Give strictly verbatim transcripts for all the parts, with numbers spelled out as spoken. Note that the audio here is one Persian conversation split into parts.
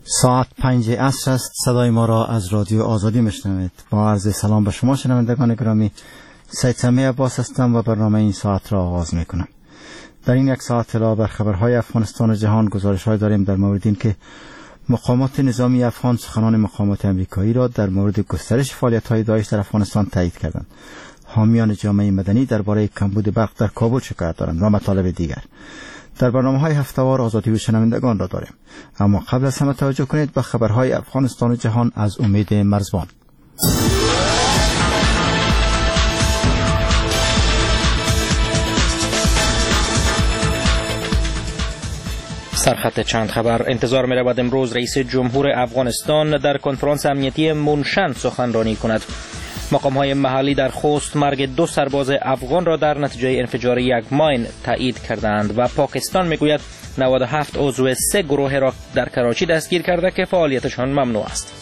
ساعت پنج عصر است. صدای ما را از رادیو آزادی میشنوید. با عرض سلام به شما شنوندگان گرامی، سید سمیع عباس هستم و برنامه این ساعت را آغاز میکنم. در این یک ساعت اطلاع بر خبرهای افغانستان و جهان گزارش‌های داریم در مورد این که مقامات نظامی افغان سخنان مقامات امریکایی را در مورد گسترش فعالیت‌های داعش در افغانستان تایید کردند. حامیان جامعه مدنی درباره کمبود برق در کابل شکایت دارند و مطالب دیگر. در برنامه‌های هفته‌وار آزادی و شنوندگان را داریم، اما قبل از همه توجه کنید به خبرهای افغانستان و جهان از امید مرزبان. سرخط چند خبر. انتظار می رود امروز رئیس جمهور افغانستان در کنفرانس امنیتی مونشن سخنرانی کند. مقام های محلی در خوست مرگ دو سرباز افغان را در نتیجه انفجار یک ماین تایید کردند و پاکستان می گوید نود و هفت عضو سه گروه را در کراچی دستگیر کرده که فعالیتشان ممنوع است.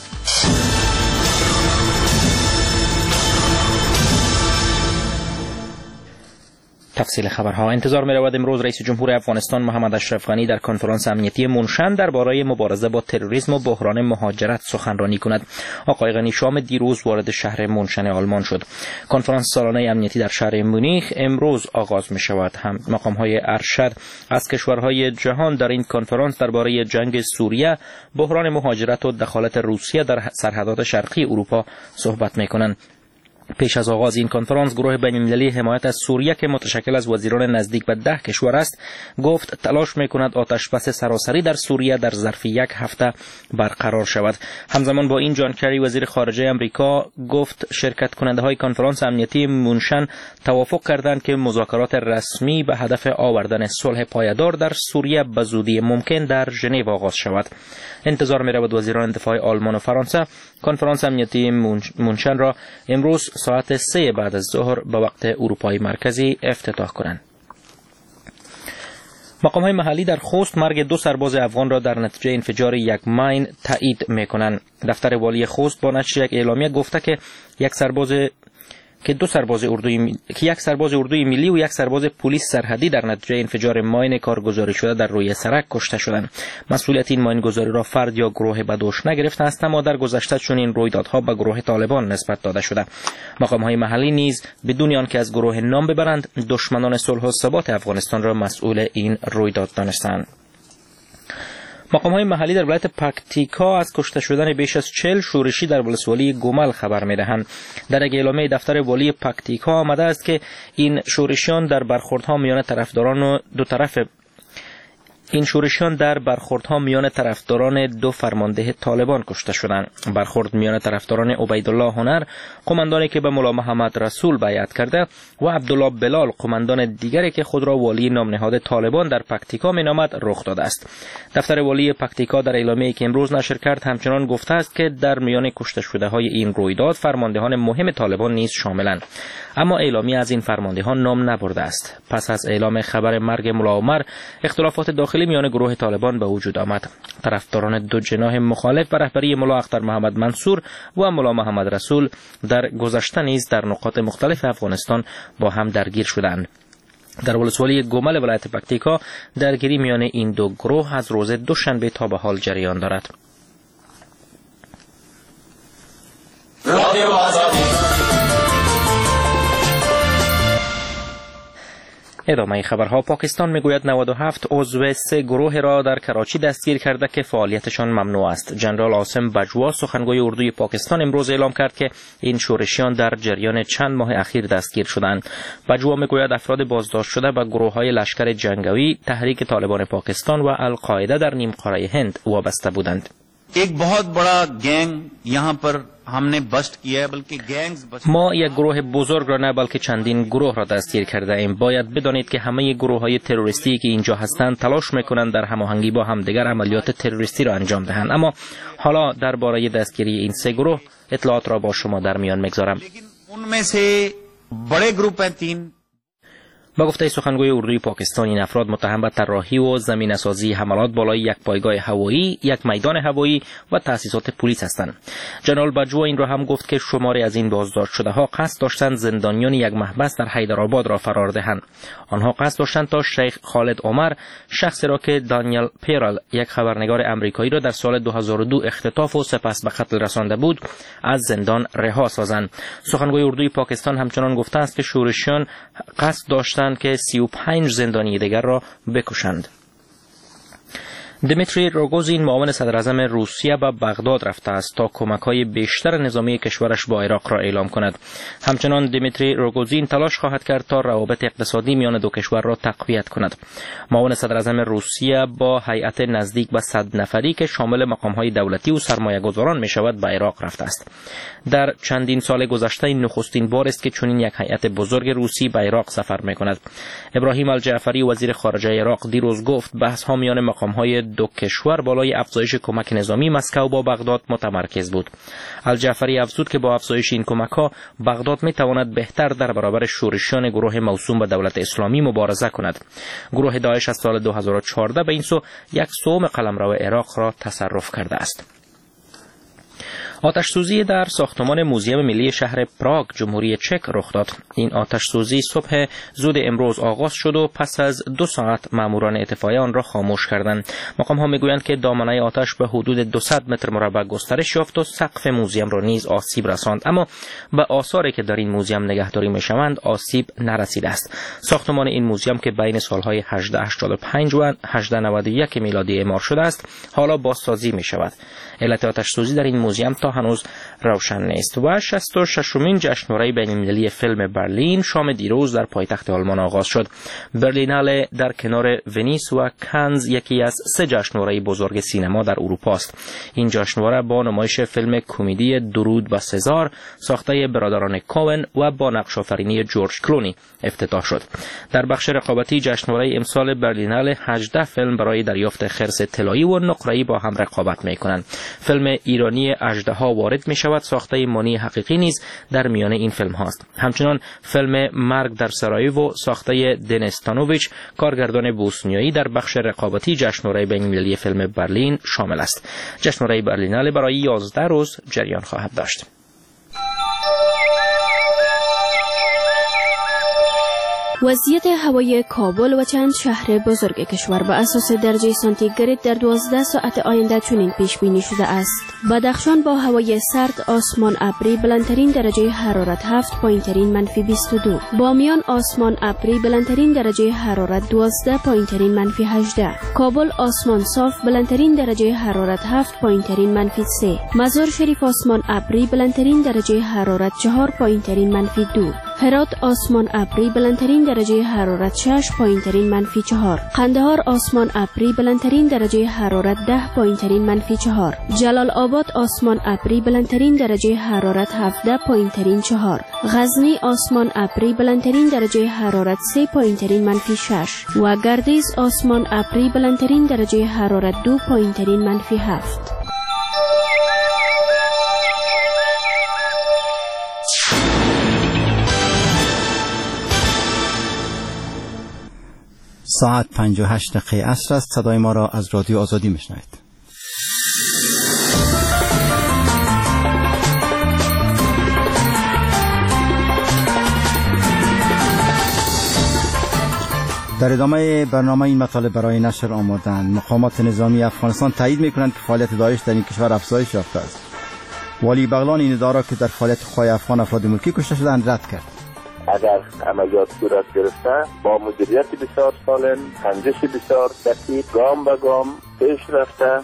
تفصیل خبرها. انتظار می رود امروز رئیس جمهور افغانستان محمد اشرف غنی در کنفرانس امنیتی مونشن درباره مبارزه با تروریسم و بحران مهاجرت سخنرانی کند. آقای غنی شام دیروز وارد شهر مونشن آلمان شد. کنفرانس سالانه امنیتی در شهر مونیخ امروز آغاز می شود. هم مقام های ارشد از کشورهای جهان در این کنفرانس درباره جنگ سوریه، بحران مهاجرت و دخالت روسیه در سرحدات شرقی اروپا صحبت می کنند. پیش از آغاز این کنفرانس گروه بین‌المللی حمایت از سوریه که متشکل از وزیران نزدیک به ده کشور است گفت تلاش می‌کند آتش‌بس سراسری در سوریه در ظرف یک هفته برقرار شود. همزمان با این جان کری وزیر خارجه امریکا گفت شرکت کننده های کنفرانس امنیتی مونشن توافق کردند که مذاکرات رسمی به هدف آوردن صلح پایدار در سوریه به زودی ممکن در ژنو آغاز شود. انتظار می‌رود وزیران دفاع آلمان و فرانسه کنفرانس امنیتی مونشن را امروز ساعت سه بعد از ظهر به وقت اروپای مرکزی افتتاح کنند. مقام های محلی در خوست مرگ دو سرباز افغان را در نتیجه انفجار یک ماین تایید می‌کنند. دفتر والی خوست با نشر یک اعلامیه گفته که یک سرباز که دو سرباز اردوی می... که یک سرباز اردوی ملی و یک سرباز پلیس سرحدی در نتیجه انفجار ماین کارگزاری شده در روی سرک کشته شدند. مسئولیت این ماین گذاری را فرد یا گروه به دوش نگرفته است، اما در گذشته چون این رویدادها به گروه طالبان نسبت داده شده. مقام های محلی نیز بدون آنکه از گروه نام ببرند دشمنان صلح و ثبات افغانستان را مسئول این رویداد دانستند. مقام های محلی در ولایت پکتیکا از کشته شدن بیش از چهل شورشی در ولسوالی گومل خبر می‌دهند. در یک اعلامیه دفتر والی پکتیکا آمده است که این شورشیان در برخوردها میان طرفداران و دو طرف این شورشیان در برخوردها میان طرفداران دو فرمانده طالبان کشته شدند. برخورد میان طرفداران عبیدالله هنر، قماندانی که به ملا محمد رسول بیعت کرده، و عبدالله بلال، قماندان دیگری که خود را والی نامنهاد طالبان در پکتیکا مینامد، رخ داده است. دفتر والی پکتیکا در اعلامیه‌ای که امروز نشر کرد همچنان گفته است که در میان کشته شده های این رویداد فرماندهان مهم طالبان نیز شاملند، اما اعلامیه از این فرماندهان نام نبرده است. پس از اعلام خبر مرگ ملا عمر، اختلافات داخلی میان گروه طالبان به وجود آمد. طرفداران دو جناح مخالف و رهبری ملا اختر محمد منصور و ملا محمد رسول در گذشته نیز در نقاط مختلف افغانستان با هم درگیر شدند. در ولسوالی گومل ولایت پکتیکا درگیری میان این دو گروه از روز دوشنبه تا به حال جریان دارد. ادامه خبرها. پاکستان میگوید نود و هفت عضو سه گروه را در کراچی دستگیر کرده که فعالیتشان ممنوع است. جنرال عاصم بجوا سخنگوی اردوی پاکستان امروز اعلام کرد که این شورشیان در جریان چند ماه اخیر دستگیر شدند. بجوا میگوید افراد بازداشت شده به گروه‌های لشکر جنگاوی، تحریک طالبان پاکستان و القاعده در نیم قاره هند وابسته بودند. एक बहुत बड़ा गैंग यहाँ पर हमने बस्ट किया है, बल्कि gangs ما یک گروه بزرگ را نه بلکه چندین گروه را دستگیر کرده ایم. باید بدانید که همه گروه های تروریستی که اینجا هستند تلاش میکنند در هماهنگی با همدیگر عملیات تروریستی را انجام دهند، اما حالا درباره دستگیری این سه گروه اطلاعات را با شما در میان میگذارم. با گفته سخنگوی اردوی پاکستان، این افراد متهم به طراحی و زمینه‌سازی حملات بالای یک پایگاه هوایی، یک میدان هوایی و تأسیسات پلیس هستند. جنرال بجوا این را هم گفت که شماری از این بازداشت شده ها قصد داشتند زندانیان یک محبس در حیدرآباد را فرار دهند. آنها قصد داشتند تا شیخ خالد عمر، شخصی را که دانیل پیرل، یک خبرنگار امریکایی را در سال دو هزار و دو اختطاف و سپس به قتل رسانده بود، از زندان رها سازند. سخنگوی اردوی پاکستان همچنان گفته است که شورشیان قصد داشتند که سی و پنج زندانی دیگر را بکشند. دمیتری روگوزین، معاون صدر اعظم روسیه، به بغداد رفته است تا کمک‌های بیشتر نظامی کشورش با عراق را اعلام کند. همچنان دمیتری روگوزین تلاش خواهد کرد تا روابط اقتصادی میان دو کشور را تقویت کند. معاون صدر اعظم روسیه با هیئت نزدیک به صد نفری که شامل مقام‌های دولتی و سرمایه‌گذاران می‌شود به عراق رفته است. در چندین سال گذشته این نخستین بار است که چنین یک هیئت بزرگ روسی به عراق سفر می‌کند. ابراهیم الجعفری، وزیر خارجه عراق، دیروز گفت بحث‌ها میان مقام‌های دو کشور بالای افزایش کمک نظامی مسکو با بغداد متمرکز بود. الجعفری افزود که با افزایش این کمک‌ها بغداد می‌تواند بهتر در برابر شورشیان گروه موسوم به دولت اسلامی مبارزه کند. گروه داعش از سال دو هزار و چهارده به این سو یک سوم قلمرو عراق را تصرف کرده است. آتش سوزی در ساختمان موزیم ملی شهر پراگ، جمهوری چک رخ داد. این آتش سوزی صبح زود امروز آغاز شد و پس از دو ساعت ماموران اطفائیه آن را خاموش کردند. مقام ها میگویند که دامنه آتش به حدود دویست متر مربع گسترش یافت و سقف موزیم را نیز آسیب رساند، اما به آثاری که در این موزیم نگهداری میشوند آسیب نرسیده است. ساختمان این موزیم که بین سالهای هزار و هشتصد و هشتاد و پنج و هزار و نود و یک میلادی اعمار شده است، حالا بازسازی می شود. علت آتش سوزی در این موزیم تا هنوز روشن نیست. و شصت و ششمین جشنواره بین‌المللی فیلم برلین شام دیروز در پایتخت آلمان آغاز شد. برلیناله در کنار ونیس و کانز یکی از سه جشنواره بزرگ سینما در اروپا است. این جشنواره با نمایش فیلم کمدی درود به سزار ساخته برادران کوئن و با نقش‌آفرینی جورج کلونی افتتاح شد. در بخش رقابتی جشنواره امسال برلیناله هجده فیلم برای دریافت خرس طلایی و نقره‌ای با هم رقابت می‌کنند. فیلم ایرانی اژدها وارد می شود، ساخته مانی حقیقی نیز در میان این فیلم هاست. همچنان فیلم مرگ در سرایوو ساخته دنیس تانوویچ، کارگردان بوسنیایی، در بخش رقابتی جشنواره بین‌المللی فیلم برلین شامل است. جشنواره برلیناله برای یازده روز جریان خواهد داشت. وضعیت هوای کابل و چند شهر بزرگ کشور به اساس درجه سانتیگراد در دوازده ساعت آینده چنین پیش بینی شده است: بدخشان با هوای سرد، آسمان ابری، بلندترین درجه حرارت هفت، پایینترین منفی بیست و دو. بامیان آسمان ابری، بلندترین درجه حرارت دوازده، پایینترین منفی هجده. کابل آسمان صاف، بلندترین درجه حرارت هفت، پایینترین منفی سه. مزار شریف آسمان ابری، بلندترین درجه حرارت چهار، پایینترین منفی دو. هرات آسمان ابری، بلندترین درجه حرارت شش، پایینترین منفی چهار. قندهار آسمان ابری، بلندترین درجه حرارت ده، پایینترین منفی چهار. جلال آباد آسمان ابری، بلندترین درجه حرارت هفده، پایینترین چهار. غزنی آسمان ابری، بلندترین درجه حرارت سه، پایینترین منفی شش. و گردیز آسمان ابری، بلندترین درجه حرارت دو، پایینترین منفی هفت. ساعت پنج و هشت دقیقه عصر است. صدای ما را از رادیو آزادی میشنوید. در ادامه برنامه این مطالب برای نشر آمادند. مقامات نظامی افغانستان تایید میکنند که فعالیت داعش در این کشور افزایش یافته است. والی بغلان این اداره که در فعالیت خواهی افغان افراد ملکی کشته شدند رد کرد. اگر عملیات صورت گرفته با مدیریت بسیار سالم، سنجش بسیار دقیق، گام به گام پیش رفته.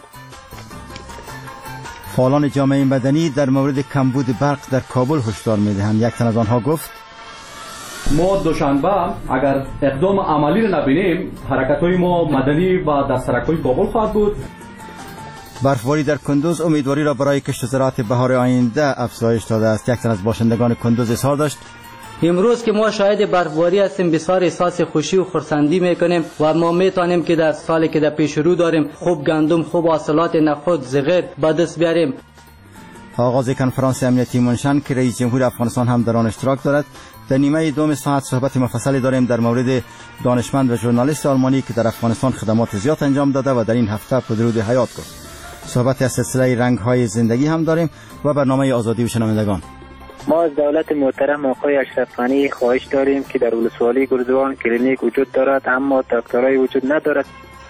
فعالان جامعه مدنی در مورد کمبود برق در کابل هشدار میدهند. یک تن از آنها گفت: ما دوشنبه اگر اقدام عملی را نبینیم حرکت‌های ما مدنی و در سرک‌های کابل خواهد بود. برفباری در کندوز امیدواری را برای کشت و زراعت بهار آینده افزایش داده است. یک تن از باشندگان کندوز اظهار داشت: امروز که ما شاهد برفباری هستیم بسیار احساس خوشی و خرسندی میکنیم و ما میتونیم که در سالی که در پیش رو داریم خوب گندم، خوب حاصلات نخود، زغیر به دست بیاریم. آغاز کنفرانس امنیتی منشن که رئیس جمهور افغانستان هم در آن اشتراک دارد. در نیمه دوم ساعت صحبت مفصلی داریم در مورد دانشمند و ژورنالیست آلمانی که در افغانستان خدمات زیاد انجام داده و در این هفته پدرود حیات گفت. صحبت از سلسله رنگ‌های زندگی هم داریم و برنامه آزادی و شنوندگان. ما از دولت محترم آقای اشرف غنی خواهش داریم که در ولسوالی گردوان کلینیک وجود دارد اما دکترای وجود ندارد.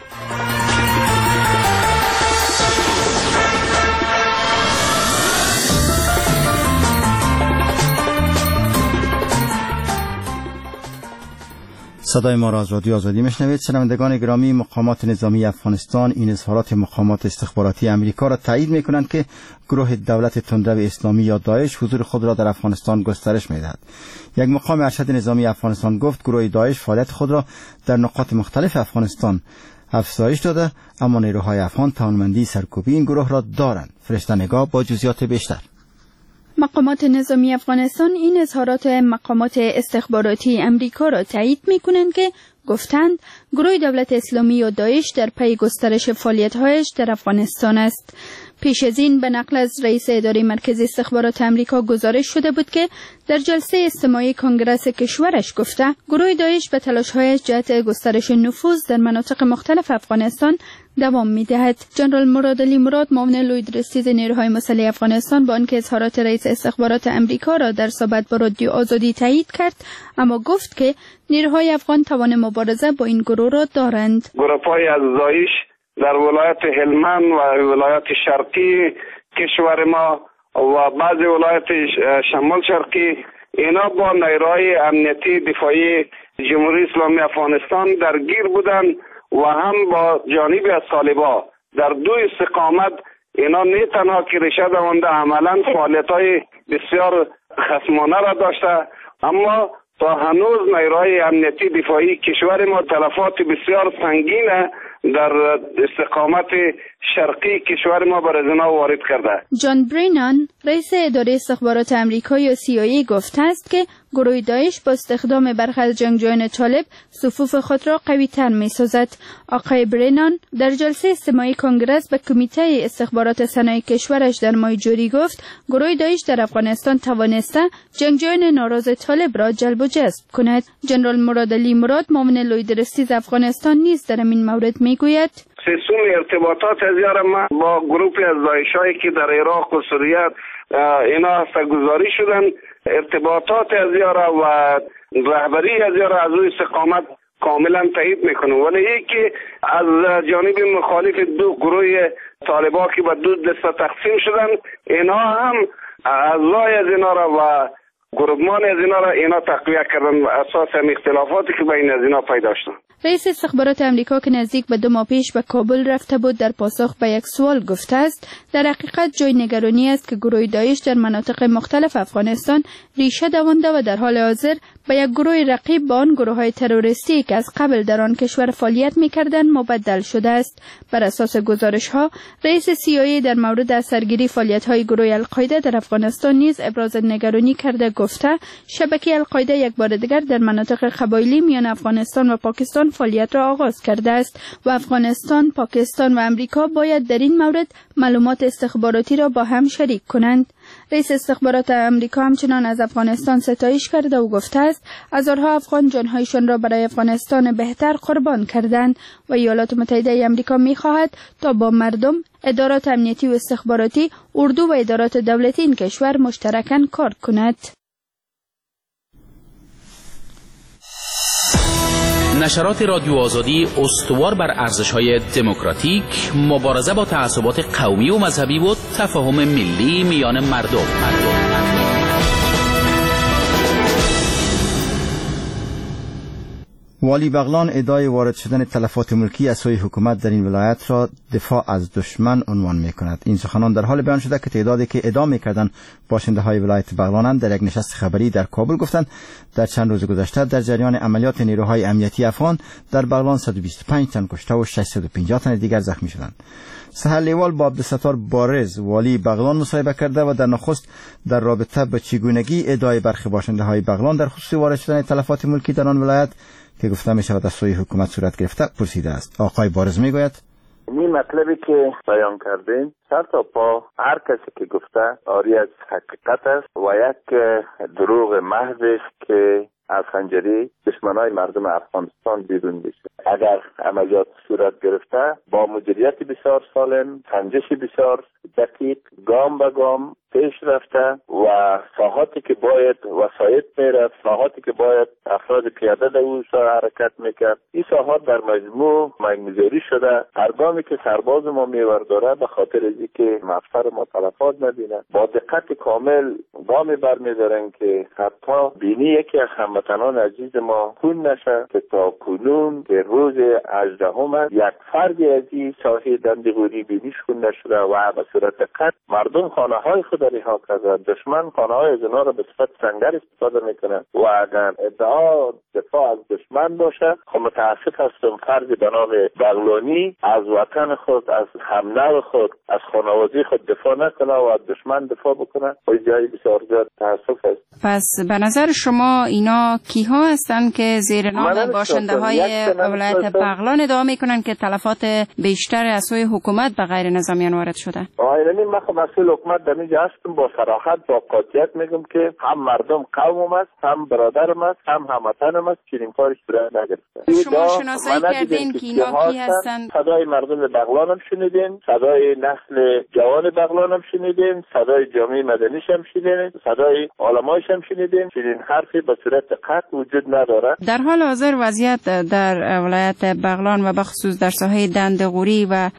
صدای ما را از رادیو آزادی میشنوید. شنوندگان گرامی، مقامات نظامی افغانستان این اظهارات مقامات استخباراتی امریکا را تایید میکنند که گروه دولت تندرو اسلامی یا داعش حضور خود را در افغانستان گسترش میدهد. یک مقام ارشد نظامی افغانستان گفت گروه داعش فعالیت خود را در نقاط مختلف افغانستان افزایش داده، اما نیروهای افغان توانمندی سرکوبی این گروه را دارند. فرشته نگاه با جزئیات بیشتر. مقامات نظامی افغانستان این اظهارات مقامات استخباراتی امریکا را تایید می‌کنند که گفتند گروه دولت اسلامی یا داعش در پی گسترش فعالیت‌هایش در افغانستان است. پیش از این به نقل از رئیس اداره مرکز استخبارات امریکا گزارش شده بود که در جلسه اجتماعی کنگره کشورش گفته گروه داعش به تلاش‌هایش جهت گسترش نفوذ در مناطق مختلف افغانستان دوام می‌دهد. جنرال مراد علی مراد، معاون لویدرستیز نیروهای مسلح افغانستان، با آنکه اظهارات رئیس استخبارات امریکا را در صحبت با رادیو آزادی تایید کرد، اما گفت که نیروهای افغان توان مبارزه با این گروه را دارند. گروه‌های از داعش در ولایت هلمند و ولایت شرقی کشور ما و بعضی ولایت شمال شرقی اینا با نیروهای امنیتی دفاعی جمهوری اسلامی افغانستان درگیر بودند و هم با جانب از طالبان در دو استقامت اینا نه تنها که ریشه دوانده عملا فعالیت‌های بسیار خصمانه را داشته، اما تا هنوز نیروهای امنیتی دفاعی کشور ما تلفات بسیار سنگین در استقامت شرقی کشور ما بر ازنا وارد کرده. جان برینان، رئیس اداره استخبارات امریکا یا سی آی ای گفته است که گروه داعش با استخدام برخی از جنگجویان طالب صفوف خود را قوی تر می سازد. آقای برینان در جلسه اجتماعی کنگره به کمیته استخبارات صنایع کشورش در ماه جوری گفت گروه داعش در افغانستان توانسته جنگجویان ناراض طالب را جلب و جذب کند. جنرال مراد علی مراد، معاون لویدرستیز افغانستان، نیز در این مورد می گوید سیستم ارتباطات از یار ما با گروه از داعشایی که در عراق و سوریه اینا هستگذاری شدن، ارتباطات از یار و رهبری از یار از او استقامت کاملا تایید میکنه، ولی یکی از جانب مخالف دو گروه طالبا که به دو دسته تقسیم شدن اینا هم اعضای از اینا را و گروهمان از اینا را اینا تقویه کردن اساس هم اختلافاتی که بین از اینا پیدا شدن. رئیس استخبارات امریکا که نزدیک به دو ماه پیش به کابل رفته بود در پاسخ به یک سوال گفته است در حقیقت جای نگرانی است که گروه داعش در مناطق مختلف افغانستان ریشه دوانده و در حال حاضر به یک گروه رقیب با آن گروه‌های تروریستی که از قبل در آن کشور فعالیت می‌کردند مبدل شده است. بر اساس گزارش‌ها رئیس سی آی ای در مورد اثرگیری فعالیت‌های گروه القاعده در افغانستان نیز ابراز نگرانی کرده گفته شبکه القاعده یک بار دیگر در مناطق قبایلی میان افغانستان و پاکستان فعالیت را آغاز کرده است و افغانستان، پاکستان و امریکا باید در این مورد معلومات استخباراتی را با هم شریک کنند. رئیس استخبارات امریکا همچنان از افغانستان ستایش کرده و گفته است هزارها افغان جانهایشان را برای افغانستان بهتر قربان کردند و ایالات متحده امریکا می‌خواهد تا با مردم، ادارات امنیتی و استخباراتی، اردو و ادارات دولتی این کشور مشترکاً کار کند. نشرات رادیو آزادی استوار بر ارزش‌های دموکراتیک، مبارزه با تعصبات قومی و مذهبی و تفاهم ملی میان مردم. مردم. والی بغلان ادعای وارد شدن تلفات ملکی از سوی حکومت در این ولایت را دفاع از دشمن عنوان می‌کند. این سخنان در حال بیان شده که تعدادی که ادعا می‌کردند باشنده‌های ولایت بغلانند در یک نشست خبری در کابل گفتند در چند روز گذشته در جریان عملیات نیروهای امنیتی افغان در بغلان صد و بیست و پنج تن کشته و ششصد و پنجاه تن دیگر زخمی شدند. سحر لیوال با عبدالستار بارز والی بغلان مصاحبه کرده و در نخست در رابطه با چگونگی ادعای برخی باشنده‌های بغلان در خصوص وارد شدن تلفات ملکی در آن ولایت که گفته می شود از سوی حکومت صورت گرفته پرسیده است. آقای بارز می گوید این مطلبی که بیان کردین سر تا پا هر کسی که گفته آری از حقیقت است و یک دروغ محض است که از خنجری دشمنای مردم افغانستان بیرون بشه. اگر عملیات صورت گرفته با مدیریت بسیار سالم، سنجش بسیار دقیق، گام به گام پیش رفته و ساحاتی که باید وسایط میرفت، ساحاتی که باید افراد پیاده در اون ساحه حرکت میکرد، این ساحات در مجموع مگذاری شده. هر گامی که سرباز ما میورداره به خاطر از که مفسر ما تلفات نبینه با دقت کامل گامی برمیدارن که حتی بینی یکی از هموطنان عزیز ما خون نشه که تا کنون که روز هجدهم است یک فردی از این ساحه دندغوری بینیش خون نشده و به صورت دقت مردم خانه های خود رها کردن. دشمن خانه های از اینا را به صفت سنگر استفاده میکنه و اگر ادعا دفاع از دشمن باشه خب متاسف هستم فردی به نام بغلانی از وطن خود، از همنو خود، از خانواده خود دفاع نکنه و از دشمن دفاع بکنه و جایی بسیار زیاد تاسف است. پس به نظر شما اینا کیها هستن که زیر نام باشنده های ولایت بغلان ادعا میکنن که تلفات بیشتر از سوی حکومت به غیر نظامیان وارد شده؟ آینه من خب مسئول حکومت در اینجا هستم، با صراحت با قاطعیت میگم که هم مردم قومم است، هم برادرم است، هم هموطنم است، چنین کاری صورت نگرفته. شما شناسایی کردین که اینا کی هستن؟ صدای مردم بغلان هم شنیدین، صدای نسل جوان بغلان هم شنیدین، صدای جامعه مدنیش هم شنیدین، صدای علمایش هم شنیدین. چنین حرفی به صورت قطع وجود نداره. در حال حاضر وضعیت در ولایت بغلان و بخصوص در ساحه دندغوری و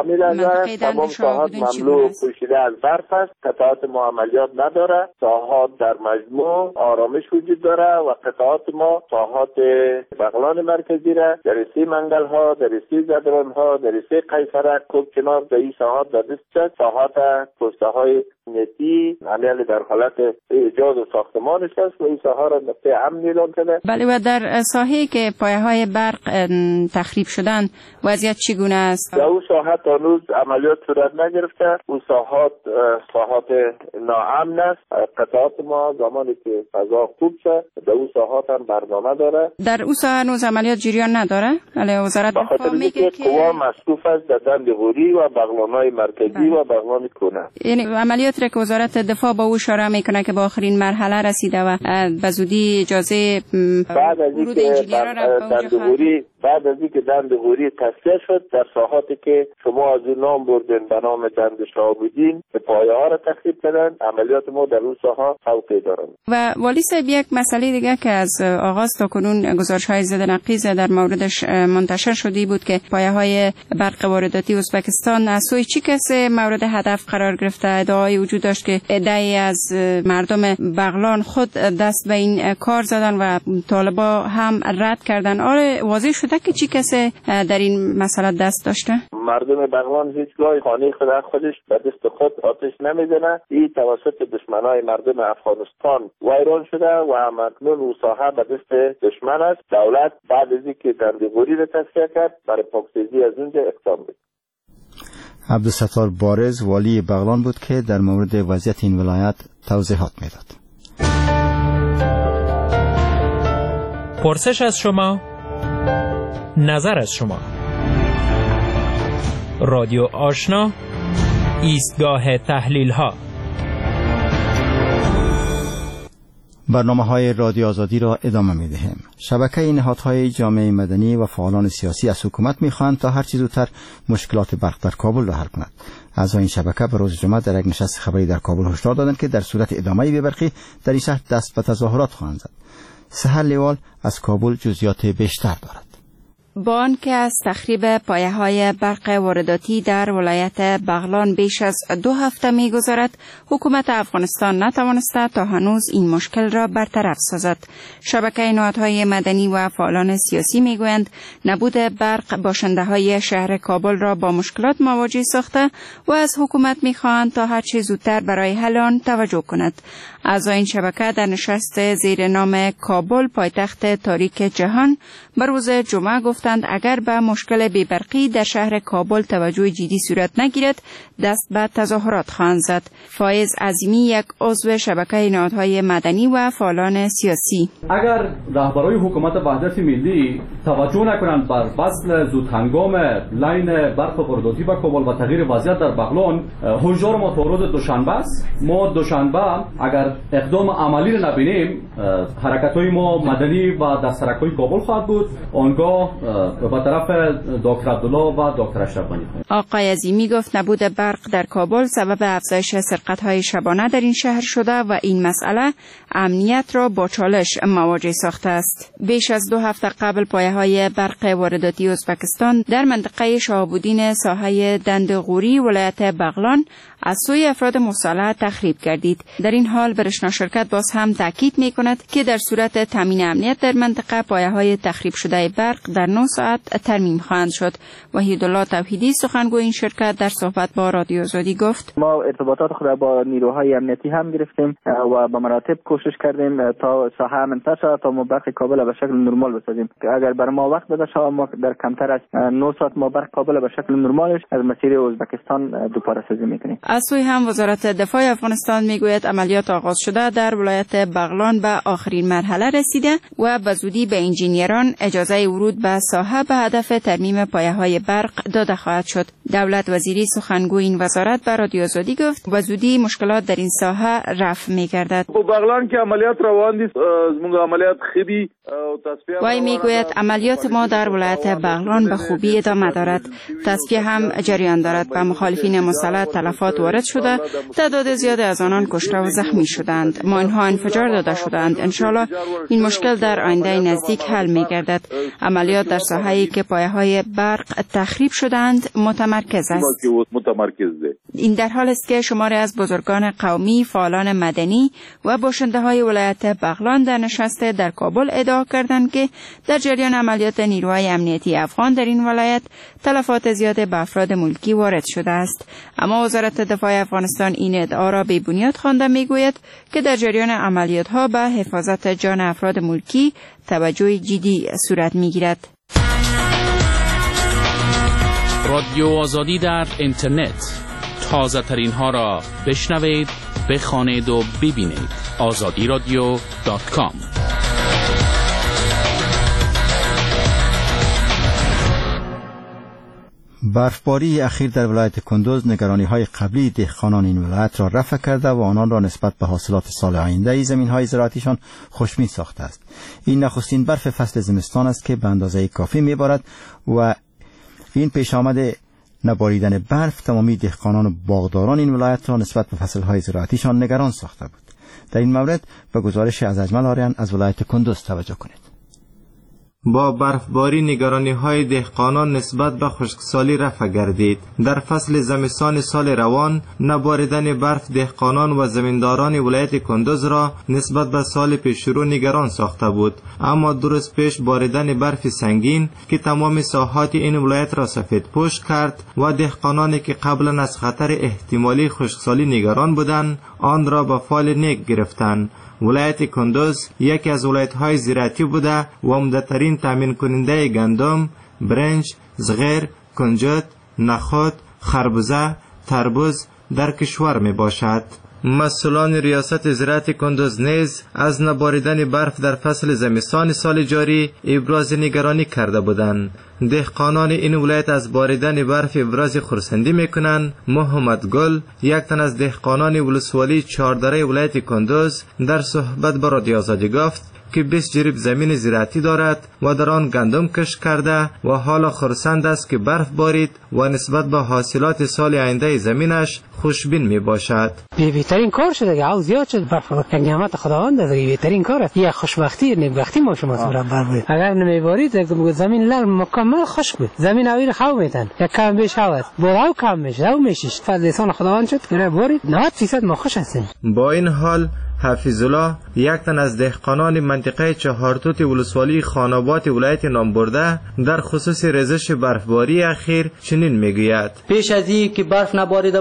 منطقه دند شاهبودین مملو پوشیده از برف است. قطعات ما عملیات نداره. ساحات در مجموع آرامش وجود داره و قطعات ما ساحات بغلان مرکزی را در سی منگل ها، در سی زدران ها، در سی قیصرک کوب کنار در این ساحات در دست شد. ساحات پوسته های نتی عملی در حالت ایجاد و ساختمانش است و این ساحه را نقطه امن اعلام کرده. بله و در ساحه که پایه های برق تخریب شدن وضعیت چگونه است؟ در اون ساحه تا هنوز عملیات صورت نگرفته. اون ساحات ساحات ناامن است. قطعات ما زمانی که فضا خوب شد در اون ساحات هم برنامه داره. در اون ساحه هنوز عملیات جریان نداره؟ بله وزارت دفاع میگه که قوا مصروف است در دندغوری و بغلان‌های مرکزی بله. و بغلان کنه. یعنی عملیات را که وزارت دفاع با او اشاره میکنه که با آخرین مرحله رسیده و به زودی اجازه بعد از اینکه دندغوری بعد از اینکه دندغوری تصفیه شد در ساحاتی که شما از اون نام بردین به نام دند شاهبودین به پایه ها را تخریب کردن، عملیات ما در اون ساحه توقع دارند. و والی صاحب یک مسئله دیگه که از آغاز تا کنون گزارش های ضد نقیض در موردش منتشر شده بود که پایه های برق وارداتی ازبکستان از سوی چی کسی مورد هدف قرار گرفته. ادعای وجود داشت که عده‌ای از مردم بغلان خود دست به این کار زدن و طالبا هم رد کردن. آره واضح شده که چی کسی در این مسئله دست داشته؟ مردم بغلان هیچگاه خانه خود خودش به دست خود آتش نمیزنه. این توسط دشمنای مردم افغانستان ویران شده و همکنون او ساحه به دست دشمن است. دولت بعد از اینکه دندغوری را تصفیه کرد برای پاکسازی از اونجا اقدام کرد. عبدالستار بارز والی بغلان بود که در مورد وضعیت این ولایت توضیحات میداد. پرسش از شما، نظر از شما. رادیو آشنا، ایستگاه تحلیل ها. برنامه های رادیو آزادی را ادامه می دهیم. شبکه نهادهای جامعه مدنی و فعالان سیاسی از حکومت می خواهند تا هر چه زودتر مشکلات برق در کابل را حل کند. اعضای این شبکه به روز جمعه در یک نشست خبری در کابل هشدار دادند که در صورت ادامه بی‌برقی در این شهر دست به تظاهرات خواهند زد. سحر لیوال از کابل جزئیات بیشتر دارد. با آنکه از تخریب پایه‌های برق وارداتی در ولایت بغلان بیش از دو هفته می‌گذرد، حکومت افغانستان نتوانسته تا هنوز این مشکل را برطرف سازد. شبکه نهادهای مدنی و فعالان سیاسی می‌گویند نبود برق باشنده‌های شهر کابل را با مشکلات مواجه ساخته و از حکومت می‌خواهند تا هر چه زودتر برای حل آن توجه کند. اعضای این شبکه در نشست زیر نام کابل پایتخت تاریک جهان بر روز جمعه گفت گفتند اگر به مشکل بی‌برقی در شهر کابل توجه جدی صورت نگیرد دست به تظاهرات خواهند زد. فایز عظیمی یک عضو شبکه نهادهای مدنی و فعالان سیاسی: اگر رهبرای حکومت وحدت ملی توجه نکنند بر فصل زودهنگام لاین برق وارداتی به کابل و تغییر وضعیت در بغلان، هشدار ما تا روز دوشنبه است. ما دوشنبه اگر اقدام عملی را نبینیم، حرکت‌های ما مدنی و دسترک‌های کابل خواهد بود. آنگاه به طرف دکتر عبدالله و دکتر اشرف غنی. آقای عظیمی گفت نبود برق در کابل سبب افزایش سرقت‌های شبانه در این شهر شده و این مسئله امنیت را با چالش مواجه ساخته است. بیش از دو هفته قبل پایه‌های برق وارداتی ازبکستان در منطقه شهاب‌الدین ساحه دندغوری ولایت بغلان از سوی افراد مسلح تخریب گردید. در این حال برشنا شرکت باز هم تاکید می‌کند که در صورت تامین امنیت در منطقه پایه‌های تخریب شده برق در نه ساعت ترمیم خواهند شد. وحیدالله توحیدی سخنگوی این شرکت در صحبت با رادیو آزادی گفت: ما ارتباطات خود با نیروهای امنیتی هم گرفتیم و به مراتب کوشش کردیم تا ساحه منتشر شود تا ما برق کابل به شکل نرمال بسازیم. اگر بر ما وقت بده شود ما در کمتر از نه ساعت ما برق کابل به شکل نرمالش از مسیر ازبکستان دوباره سازی می‌کنیم. از سوی هم وزارت دفاع افغانستان میگوید عملیات آغاز شده در ولایت بغلان به آخرین مرحله رسیده و به زودی به انجینیران اجازه ورود به ساحه به هدف ترمیم پایه‌های برق داده خواهد شد. دولت وزیری سخنگوی این وزارت به رادیو آزادی گفت به زودی مشکلات در این ساحه رفع می‌گردد. بغلان که عملیات روان است، موږ عملیات خوبی وای میگوید عملیات ما در ولایت بغلان به خوبی ادامه دارد. تصفیه هم جریان دارد. به مخالفین مسلح تلفات وارد شده، تعداد زیادی از آنان کشته و زخمی شدند. ما اینها انفجار داده شدند. انشالله این مشکل در آینده نزدیک حل میگردد. عملیات در ساحه‌ای که پایه‌های برق تخریب شدند متمرکز است. این در حال است که شماری از بزرگان قومی، فعالان مدنی و باشنده‌های ولایت بغلان در نشست در کابل ادعا کردند که در جریان عملیات نیروهای امنیتی افغان در این ولایت تلفات زیاد به افراد ملکی وارد شده است. اما وزارت دفاع افغانستان این ادعا را بی بنیاد خوانده میگوید که در جریان عملیات ها به حفاظت جان افراد ملکی توجه جدی صورت میگیرد. رادیو آزادی در اینترنت، تازه ترین ها را بشنوید، بخوانید و ببینید. آزادی رادیو دات کام. برفباری اخیر در ولایت کندوز نگرانی‌های قبلی دهقانان این ولایت را رفع کرده و آنان را نسبت به حاصلات سال آینده زمین‌های زراعتیشان خوشبین ساخته است. این نخستین برف فصل زمستان است که به اندازه کافی می‌بارد و این پیش آمده نباریدن برف تمامی دهقانان و باغداران این ولایت را نسبت به فصل‌های زراعتیشان نگران ساخته بود. در این مورد به گزارش از اجمل آریان از ولایت کندوز توجه کنید. با برفباری نگرانی‌های دهقانان نسبت به خشکسالی رفع گردید. در فصل زمستان سال روان نباریدن برف دهقانان و زمینداران ولایت کندوز را نسبت به سال پیشرو نگران ساخته بود، اما درست پیش باریدن برف سنگین که تمام ساحات این ولایت را سفید پوش کرد و دهقانانی که قبلا از خطر احتمالی خشکسالی نگران بودند آن را به فال نیک گرفتند. ولایت کندوز یکی از ولایت‌های زراعتی بوده و عمده‌ترین تامین کننده گندم، برنج، زغیر، کنجد، نخود، خربوزه، تربوز در کشور می باشد. مسئولان ریاست زراعت کندوز نیز از نباریدن برف در فصل زمستان سال جاری ابراز نگرانی کرده بودند. دهقانان این ولایت از باریدن برف ابراز خرسندی میکنند. محمد گل، یک تن از دهقانان ولسوالی چهاردره ولایت کندوز، در صحبت با رادیو آزادی گفت که بیست جریب زمین زراعتی دارد و در آن گندم کشت کرده و حالا خرسند است که برف بارید و نسبت به حاصلات سال آینده زمینش خوشبین می باشد. بهترین کار شده که عاوز زیاد شد، برف یک نعمت خداوند است، بهترین کار است. یک خوشبختی نیکبختی ما شما مربر بود. اگر نمیبارید زمین لر مکمل خشک بود، زمین اویر خو میتن یک کم بیش هوا است، بالاو کم میشه او میشش فضل انسان خداوند شد که بارید نود درصد ما خوش هستیم. با این حال حفیظ الله، یک تن از دهقانان منطقه چهارتوت ولسوالی خانابات ولایت نامبرده، در خصوص ریزش برفباری اخیر چنین میگوید: پیش از این که برف نباریده بود ما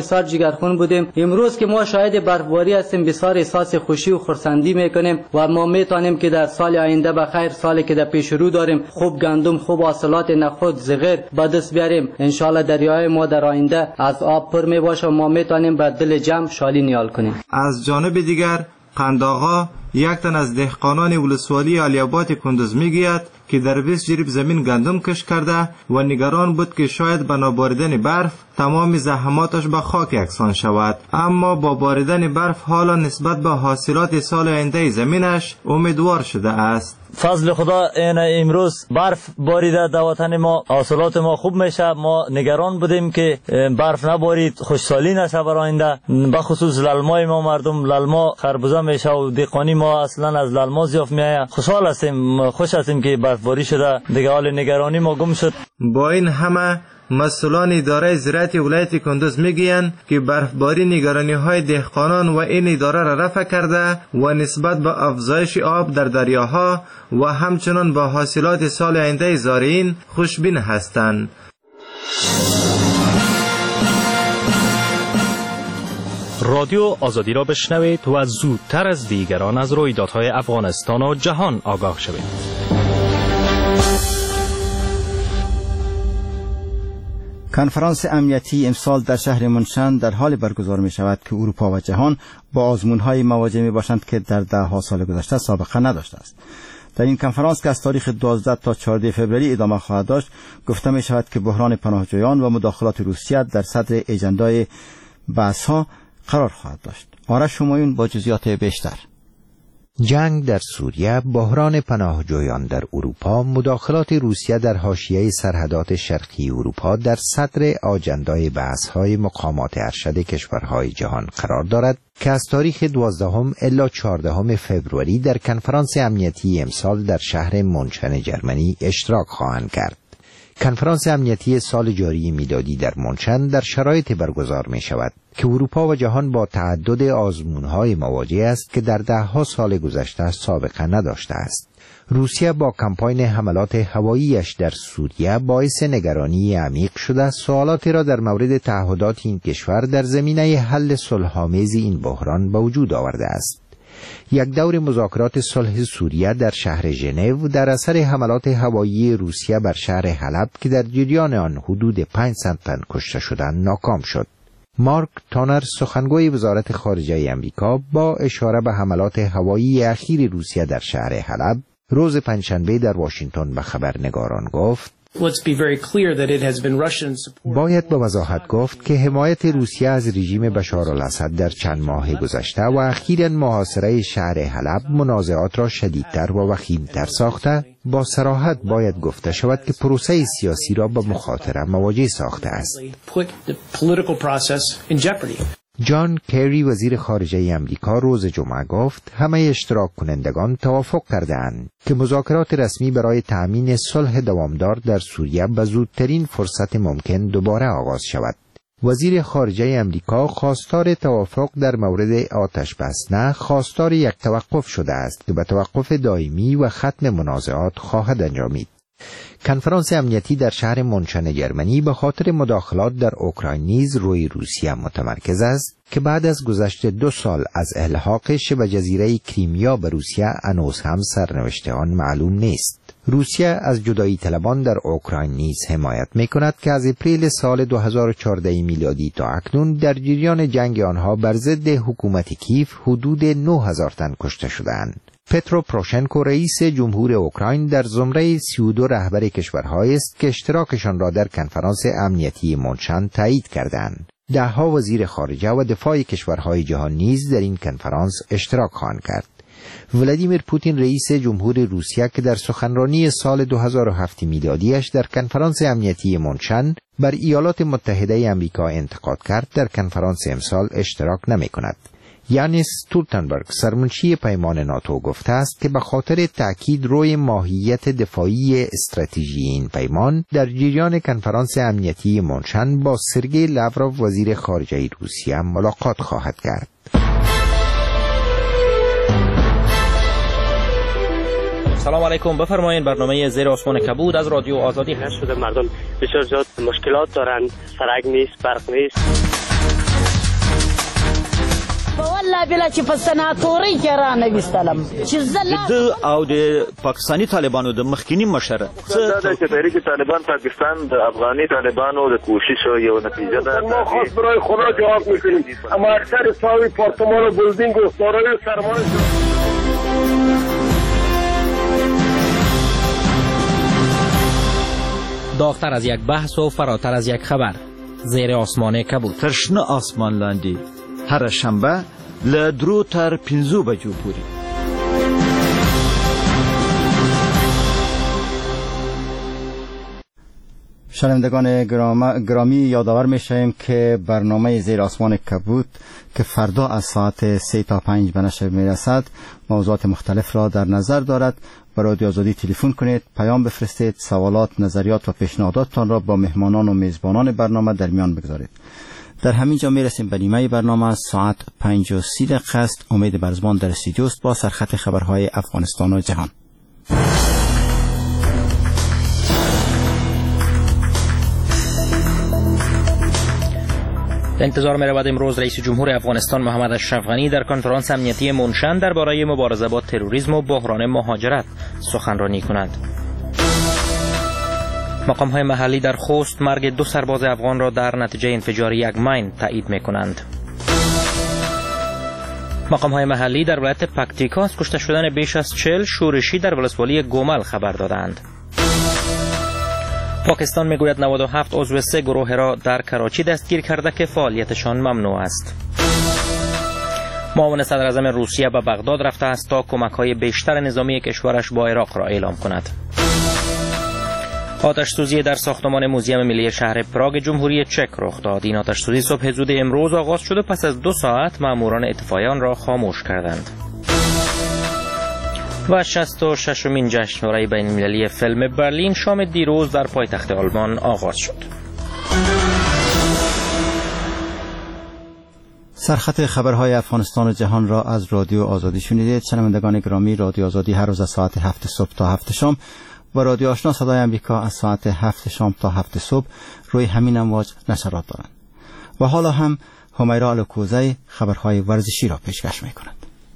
بسیار جگرخون بودیم. امروز که ما شاهد برفباری هستیم بسیار احساس خوشی و خرسندی میکنیم و ما میتونیم که در سال آینده بخیر، سالی که در پیش رو داریم، خوب گندم، خوب حاصلات نخود، زغیر به دست بیاریم. ان شاء الله دریای ما در آینده از آب پر می باشه و ما میتونیم به دل جمع شالی نیال کنیم. از جانب دیگر قندآقا یک تن از دهقانان ولسوالی علی‌آباد کندز میگوید که در بیست جریب زمین گندم کش کرده و نگران بود که شاید به ناباریدن برف تمام زحماتش به خاک یکسان شود، اما با باریدن برف حالا نسبت به حاصلات سال آینده زمینش امیدوار شده است. فضل خدا این امروز برف باریده در وطن ما، حاصلات ما خوب میشه. ما نگران بودیم که برف نبارید خوشسالی نشه برای آینده، به خصوص للمای ما مردم للما خربوزه میشه و دهقانی ما اصلا از للما زیاف میایه. خوشحال هستیم، خوش هستیم که برفباری شده، دیگه حال نگرانی ما گم شد. با این همه مسئولان اداره زراعت ولایت کندز میگویند که برفباری نگرانی های دهقانان و این اداره را رفع کرده و نسبت به افزایش آب در دریاها و همچنان به حاصلات سال آینده زارعین خوشبین هستند. رادیو آزادی را بشنوید و زودتر از دیگران از رویدادهای افغانستان و جهان آگاه شوید. کنفرانس امنیتی امسال در شهر منشن در حال برگزار می شود که اروپا و جهان با آزمون‌های مواجه می باشند که در ده ها سال گذشته سابقه نداشته است. در این کنفرانس که از تاریخ دوازده تا چهارده فوریه ادامه خواهد داشت، گفته می شود که بحران پناهجویان و مداخلات روسیه در صدر اجندای بحث‌ها قرار خواهد داشت. آرش شمایون با جزئیات بیشتر. جنگ در سوریه، بحران پناهجویان در اروپا، مداخلات روسیه در حاشیه سرحدات شرقی اروپا در صدر آجندای بحث‌های مقامات ارشد کشورهای جهان قرار دارد که از تاریخ دوازدهم الی چهاردهم فوریه در کنفرانس امنیتی امسال در شهر منشن جرمنی اشتراک خواهند کرد. کنفرانس امنیتی سال جاری میلادی در منشن در شرایط برگزار می شود که اروپا و جهان با تعدد آزمون‌های مواجه است که در ده‌ها سال گذشته سابقه نداشته است. روسیه با کمپاین حملات هواییش در سوریه باعث نگرانی عمیق شده سوالاتی را در مورد تعهدات این کشور در زمینه حل صلح‌آمیز این بحران به وجود آورده است. یک دور مذاکرات صلح سوریه در شهر ژنو در اثر حملات هوایی روسیه بر شهر حلب که در جریان آن حدود پانصد تن کشته شدند ناکام شد. مارک تانر سخنگوی وزارت خارجه امریکا با اشاره به حملات هوایی اخیر روسیه در شهر حلب روز پنجشنبه در واشنگتن به خبرنگاران گفت: باید به وضاحت گفت که حمایت روسیه از رژیم بشارالاسد در چند ماه گذشته و اخیراً محاصره شهر حلب منازعات را شدیدتر و وخیمتر ساخته، با صراحت باید گفته شود که پروسه سیاسی را به مخاطره مواجه ساخته است. جان کری وزیر خارجه امریکا روز جمعه گفت همه اشتراک کنندگان توافق کردند که مذاکرات رسمی برای تأمین صلح دوامدار در سوریه به زودترین فرصت ممکن دوباره آغاز شود. وزیر خارجه امریکا خواستار توافق در مورد آتش بس نه خواستار یک توقف شده است که به توقف دائمی و ختم منازعات خواهد انجامید. کنفرانس امنیتی در شهر منشن جرمنی به خاطر مداخلات در اوکراین نیز روی روسیه متمرکز است که بعد از گذشت دو سال از الحاق شبه جزیره کریمیا به روسیه هنوز هم سرنوشت آن معلوم نیست. روسیه از جدایی طلبان در اوکراین نیز حمایت می‌کند که از اپریل سال دو هزار و چهارده میلادی تا اکنون در جریان جنگ آنها بر ضد حکومت کیف حدود نه هزار تن کشته شدند. پترو پروشنکو رئیس جمهور اوکراین در زمره سی و دو رهبر کشورهایی است که اشتراکشان را در کنفرانس امنیتی منشن تایید کردند. ده‌ها وزیر خارجه و دفاع کشورهای جهان نیز در این کنفرانس اشتراک خواهند کرد. ولادیمیر پوتین رئیس جمهور روسیه که در سخنرانی سال دو هزار و هفت میلادیش در کنفرانس امنیتی منشن بر ایالات متحده آمریکا انتقاد کرد، در کنفرانس امسال اشتراک نمی‌کند. یانس استولتنبرگ سرمنشی پیمان ناتو گفته است که به خاطر تأکید روی ماهیت دفاعی استراتژی این پیمان در جریان کنفرانس امنیتی منشن با سرگئی لاوروف وزیر خارجه روسیه ملاقات خواهد کرد. سلام علیکم، بفرمایید. برنامه زیر آسمان کبود از رادیو آزادی هست. مردم بسیار زیاد مشکلات دارند، سرک نیست، برق نیست. بلا چې په سناتوري کې را نویستلم چې زه او د پاکستاني طالبانو د مخکینی مشر دا چې تحریک طالبان پاکستان د افغاني طالبانو د کوشش یو نتیجه ده. ما خاص برای خدا جواب میکنیم اما اکثر ساوی پارتمان و بلدینگ و سارای سرمایه داغتر از یک بحث و فراتر از یک خبر زیر آسمان کبود ترشنه آسمان لاندی هر شنبه ل درو تر پنځو بجو پورې. شنوندگان گرامی یادآور می‌شویم که برنامه زیر آسمان کبود که فردا از ساعت سه تا پنج به نشر میرسد موضوعات مختلف را در نظر دارد. به رادیو آزادی تلفن کنید، پیام بفرستید، سوالات، نظریات و پیشنهاداتتان را با مهمانان و میزبانان برنامه در میان بگذارید. در همین جا میرسیم به نیمه برنامه. ساعت پنج و سی دقیقه است. امید برزبان در استودیو است با سرخط خبرهای افغانستان و جهان. در انتظار می رود امروز رئیس جمهور افغانستان محمد اشرف غنی در کنفرانس امنیتی مونشن درباره مبارزه با تروریسم و بحران مهاجرت سخنرانی کند. مقام‌های محلی در خوست مرگ دو سرباز افغان را در نتیجه انفجار یک ماین تایید می کنند. مقام‌های محلی در ولایت پکتیکا از کشته شدن بیش از چهل شورشی در ولسوالی گومل خبر دادند. پاکستان میگوید نود و هفت عضو سه گروه را در کراچی دستگیر کرده که فعالیتشان ممنوع است. معاون صدر اعظم روسیه به بغداد رفته است تا کمک‌های بیشتر نظامی کشورش با عراق را اعلام کند. آتش سوزی در ساختمان موزیم ملی شهر پراگ جمهوری چک رخ داد. این آتش سوزی صبح زود امروز آغاز شد و پس از دو ساعت ماموران اطفایی آن را خاموش کردند. و شصت و ششمین جشنواره بین المللی فیلم برلین شام دیروز در پایتخت آلمان آغاز شد. سرخط خبرهای افغانستان و جهان را از رادیو آزادی شنیدید. شنوندگان گرامی، رادیو آزادی هر روز از ساعت هفت صبح تا هفت شام و رادیو آشنا صدای امریکا از ساعت هفت شام تا هفت صبح روی همین امواج نشرات دارند. و حالا هم همیرا الکوزی خبرهای ورزشی را پیشکش می‌کند.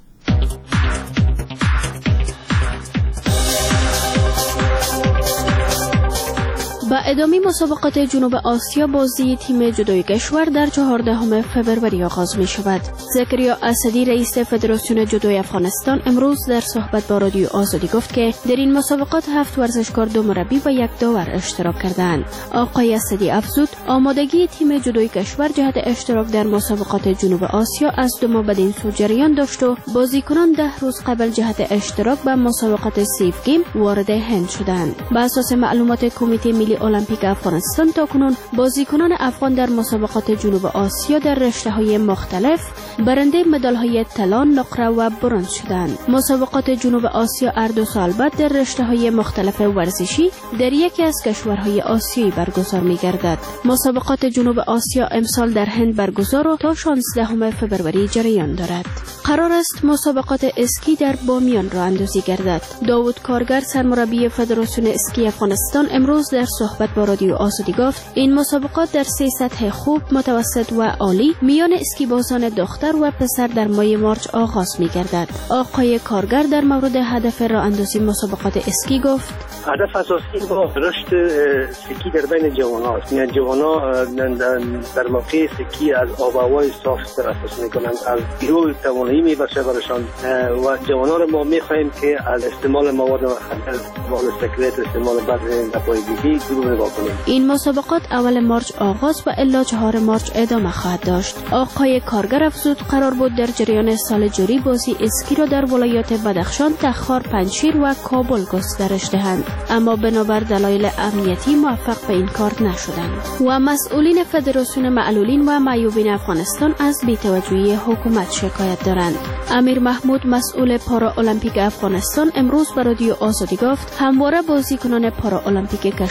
با ادامه مسابقات جنوب آسیا بازی تیم جودوی کشور در چهاردهم فوریه آغاز می شود. زکریا اسدی رئیس فدراسیون جودوی افغانستان امروز در صحبت با رادیو آزادی گفت که در این مسابقات هفت ورزشکار، دو مربی و یک داور اشتراک کردند. آقای اسدی افزود آمادگی تیم جودوی کشور جهت اشتراک در مسابقات جنوب آسیا از دو ماه بدین سو جریان داشت و بازیکنان ده روز قبل جهت اشتراک به مسابقات سیف گیم وارد هند شدند. بر اساس معلومات کمیته ملی المپیک افغانستان تاکنون بازیکنان افغان در مسابقات جنوب آسیا در رشته‌های مختلف برنده مدال‌های طلا، نقره و برنز شدند. مسابقات جنوب آسیا هر دو سال بعد در رشته‌های مختلف ورزشی در یکی از کشورهای آسیایی برگزار می‌گردد. مسابقات جنوب آسیا امسال در هند برگزار و تا شانزدهم فوریه جریان دارد. قرار است مسابقات اسکی در بامیان راه اندازی گردد. داوود کارگر سرمربی فدراسیون اسکی افغانستان امروز در صحبت با رادیو آزادی گفت این مسابقات در سه سطح خوب، متوسط و عالی میان اسکی بازان دختر و پسر در ماه مارچ آغاز می‌گردد. آقای کارگر در مورد هدف راه اندازی مسابقات اسکی گفت هدف اساسی با رشد سکی در بین جوانان است. یعنی جوانان در موقع سکی از آب و هوای صاف استفاده می‌کنند، از گروه توانایی می‌بخشه برشان و جوانان را ما می‌خواهیم که از استعمال مواد مخدر، استعمال سیگارت، استعمال بعضی نپایدگی دور نگاه کنیم. این مسابقات اول مارچ آغاز و الی چهارم مارچ ادامه خواهد داشت. آقای کارگر افزود قرار بود در جریان سال جاری بازی اسکی را در ولایات بدخشان، تخار، پنجشیر و کابل گسترش دهند، اما بنابر دلایل امنیتی موفق به این کار نشدند. و مسئولین فدراسیون معلولین و معیوبین افغانستان از بی‌توجهی حکومت شکایت دارند. امیر محمود مسئول پارا المپیک افغانستان امروز به رادیو آزادی گفت همواره بازیکنان پارا المپیک کشور در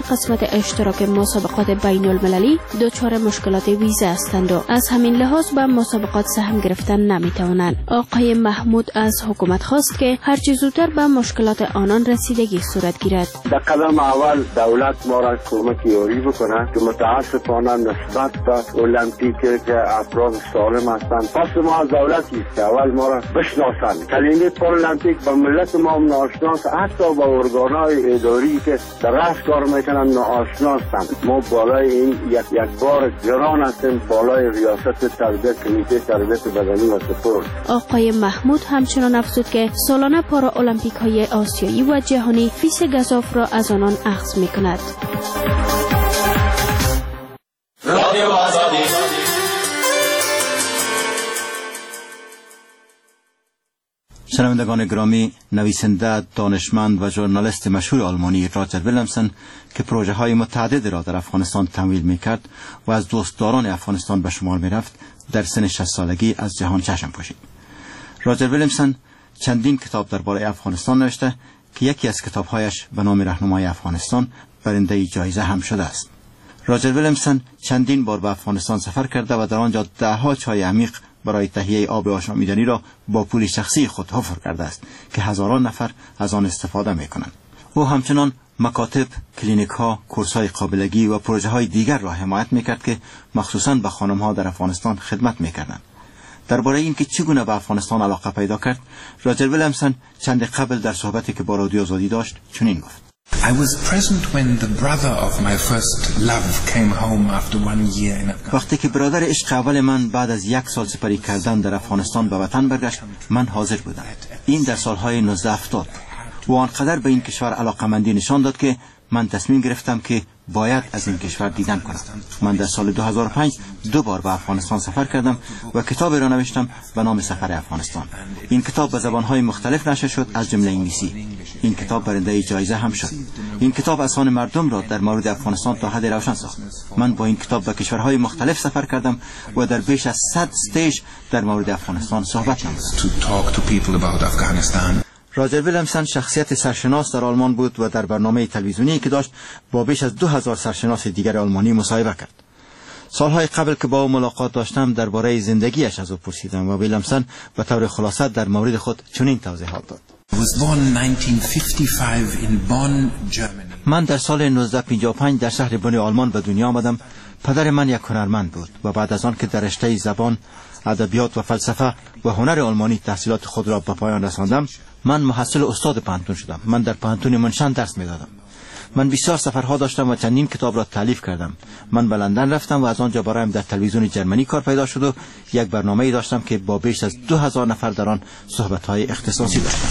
قسمت اشتراک مسابقات بین المللی دچار مشکلات ویزا هستند و از همین لحاظ به مسابقات سهم گرفتن نمی توانند. آقای محمود از حکومت خواست که هرچه زودتر به مشکلات آنان رسیدگی صورت گیرد. در قدم اول دولت ما را کمک یاری بکنه که متاسفانه نسبت به المپیک که افراد سالم هستند پس ما از دولتی است که اول ما را بشناسند. کلمه پارالمپیک با ملت ما ناشناس، حتی با ارگان‌های اداری که در رأس کار میکنن ناشنا هستند. ما بالای این یک یک بار گران هستیم، بالای ریاست تربیت کمیته تربیت بدنی و سپورت. آقای محمود همچنان افزود که سالانه پارا المپیک های آسیایی و جهانی فیس گزاف را از آنان اخذ میکند. رادیو آزادی. شنوندگان گرامی، نویسنده، دانشمند و ژورنالیست مشهور آلمانی راجر ویلمسن که پروژه های متعدد را در افغانستان تمویل میکرد و از دوستداران افغانستان به شمار میرفت، در سن شصت سالگی از جهان چشم پوشید. راجر ویلمسن چندین کتاب درباره افغانستان نوشته که یکی از کتابهایش به نام رهنمای افغانستان برنده جایزه هم شده است. راجر ویلمسن چندین بار به افغانستان سفر کرده و در آنجا دهها چای عمیق برای تهیه آب آشامیدنی را با پول شخصی خود حفر کرده است که هزاران نفر از آن استفاده می‌کنند. او همچنان مکاتب، کلینیک‌ها، کورس‌های قابلگی و پروژه‌های دیگر را حمایت می‌کرد که مخصوصاً به خانم‌ها در افغانستان خدمت می‌کردند. درباره اینکه چگونه به افغانستان علاقه پیدا کرد، راجر ویلمسن چند قبل در صحبتی که با رادیو آزادی داشت چنین گفت: I was present when the brother of my first love came home after one year in Afghanistan. وقتی که برادر عشق اول من بعد از یک سال سپری کردن در افغانستان به وطن برگشت، من حاضر بودم. این در سالهای نوزده هفتاد. و آنقدر به این کشور علاقمندی نشان داد که من تصمیم گرفتم که باید از این کشور دیدن کنم. من در سال دو هزار و پنج دو بار به افغانستان سفر کردم و کتابی را نوشتم به نام سفر افغانستان. این کتاب به زبانهای مختلف نشر شد از جمله انگلیسی. این کتاب برنده جایزه هم شد. این کتاب اذهان مردم را در مورد افغانستان تا حد روشن ساخت. من با این کتاب به کشورهای مختلف سفر کردم و در بیش از صد استیج در مورد افغانستان صحبت نمودم. راجر ویلمسن شخصیت سرشناس در آلمان بود و در برنامه تلویزیونی که داشت با بیش از دو هزار سرشناس دیگر آلمانی مصاحبه کرد. سالهای قبل که با او ملاقات داشتم درباره زندگیش از او پرسیدم و ویلمسن به طور خلاصه در مورد خود چنین توضیحات داد: من در سال نوزده پنجاه و پنج در شهر بن آلمان به دنیا آمدم. پدر من یک هنرمند بود و بعد از آن که در رشته زبان، ادبیات و فلسفه و هنر آلمانی تحصیلات خود را به پایان رساندم، من محصل استاد پانتون شدم. من در پانتون منشن درس میدادم. من بسیار سفرها داشتم و چندین کتاب را تالیف کردم. من به لندن رفتم و از آنجا برایم در تلویزیون جرمنی کار پیدا شد و یک برنامه‌ای داشتم که با بیش از دو هزار نفر در آن صحبت‌های اختصاصی داشتم.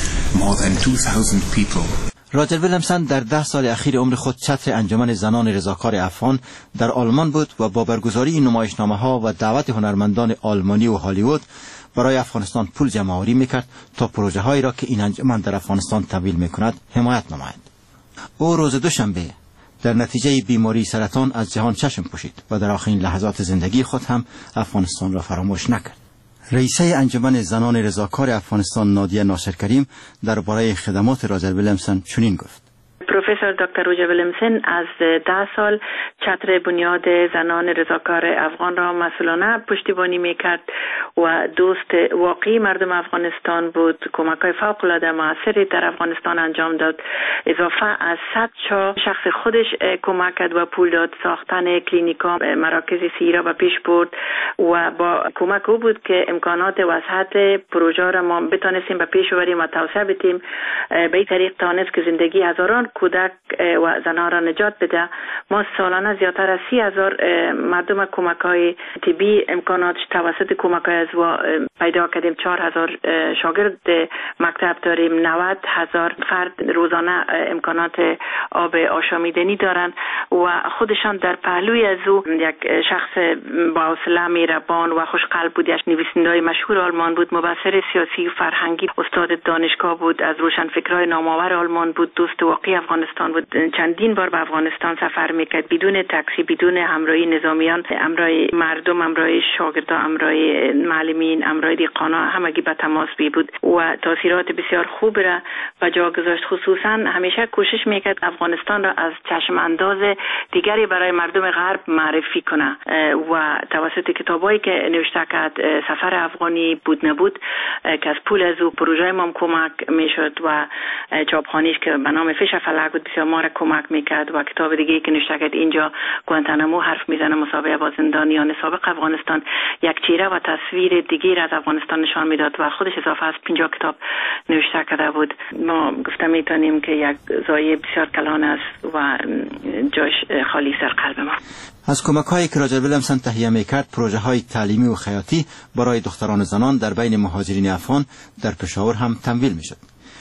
راجر ویلمسن در ده سال اخیر عمر خود چتر انجمن زنان رضاکار افغان در آلمان بود و با برگزاری نمایشنامه‌ها و دعوت هنرمندان آلمانی و هالیوود برای افغانستان پول جمع آوری میکرد تا پروژه هایی را که این انجمن در افغانستان تمویل میکند حمایت نماید. او روز دوشنبه در نتیجه بیماری سرطان از جهان چشم پوشید و در آخرین لحظات زندگی خود هم افغانستان را فراموش نکرد. رئیسه انجمن زنان رضاکار افغانستان نادیه ناصر کریم درباره خدمات راجر ویلمسن چنین گفت: پروفسور دکتر راجر ویلمسن از ده سال چتر بنیاد زنان رضاکار افغان را مسئولانه پشتیبانی میکرد و دوست واقعی مردم افغانستان بود. کمک‌های فوق‌العاده موثری در افغانستان انجام داد. اضافه از صد چا شخص خودش کمک کرد و پول داد. ساختن کلینیکا، مراکز صحی را به پیش برد و با کمک او بود که امکانات وسعت پروژه را ما بتانستیم به پیش ببریم و توسعه بدیم. به این طریق تانست که زندگی هزاران کودک و زنان را نجات بده. ما سالانه زیادتر از سی هزار مردم کمک‌های طبی امکانات توسط کمک‌های از و پیدا کردیم. چهار هزار شاگرد مکتب داریم. نود هزار فرد روزانه امکانات آب آشامیدنی دارند و خودشان در پهلوی از او یک شخص با حوصله، مهربان و خوشقلب بود. یک نویسنده مشهور آلمان بود، مبصر سیاسی و فرهنگی، استاد دانشگاه بود، از روشنفکرای نامآور آلمان بود، دوست واقعی افغان افغانستان بود. چندین بار به افغانستان سفر میکرد بدون تاکسی، بدون همراهی نظامیان، همراهی مردم، همراهی شاگردا، همراهی معلمین، همراهی دیقانا، همگی به تماس بی بود و تاثیرات بسیار خوب را به جا گذاشت. خصوصا همیشه کوشش میکرد افغانستان را از چشم انداز دیگری برای مردم غرب معرفی کنه و توسط کتابایی که نوشته کرد، سفر افغانی بود نبود که از پول از او پروژه ما کمک میشد و چاپخانه‌اش که به نام فیش فلک بود بسیار ما را کمک میکرد و کتاب دیگه که نوشته کرد اینجا گوانتانامو حرف میزنه، مسابقه با زندانیان سابق افغانستان، یک چهره و تصویر دیگه از افغانستان نشان میداد و خودش اضافه از پنجاه کتاب نوشته کرده بود. ما گفته میتونیم که یک زایه بسیار کلان است و جاش خالی سر قلب ما. از کمک هایی که راجر ویلیامسون تهیه میکرد، پروژه های تعلیمی و خیاطی برای دختران و زنان در بین مهاجرین افغان در پشاور هم تمویل میشد.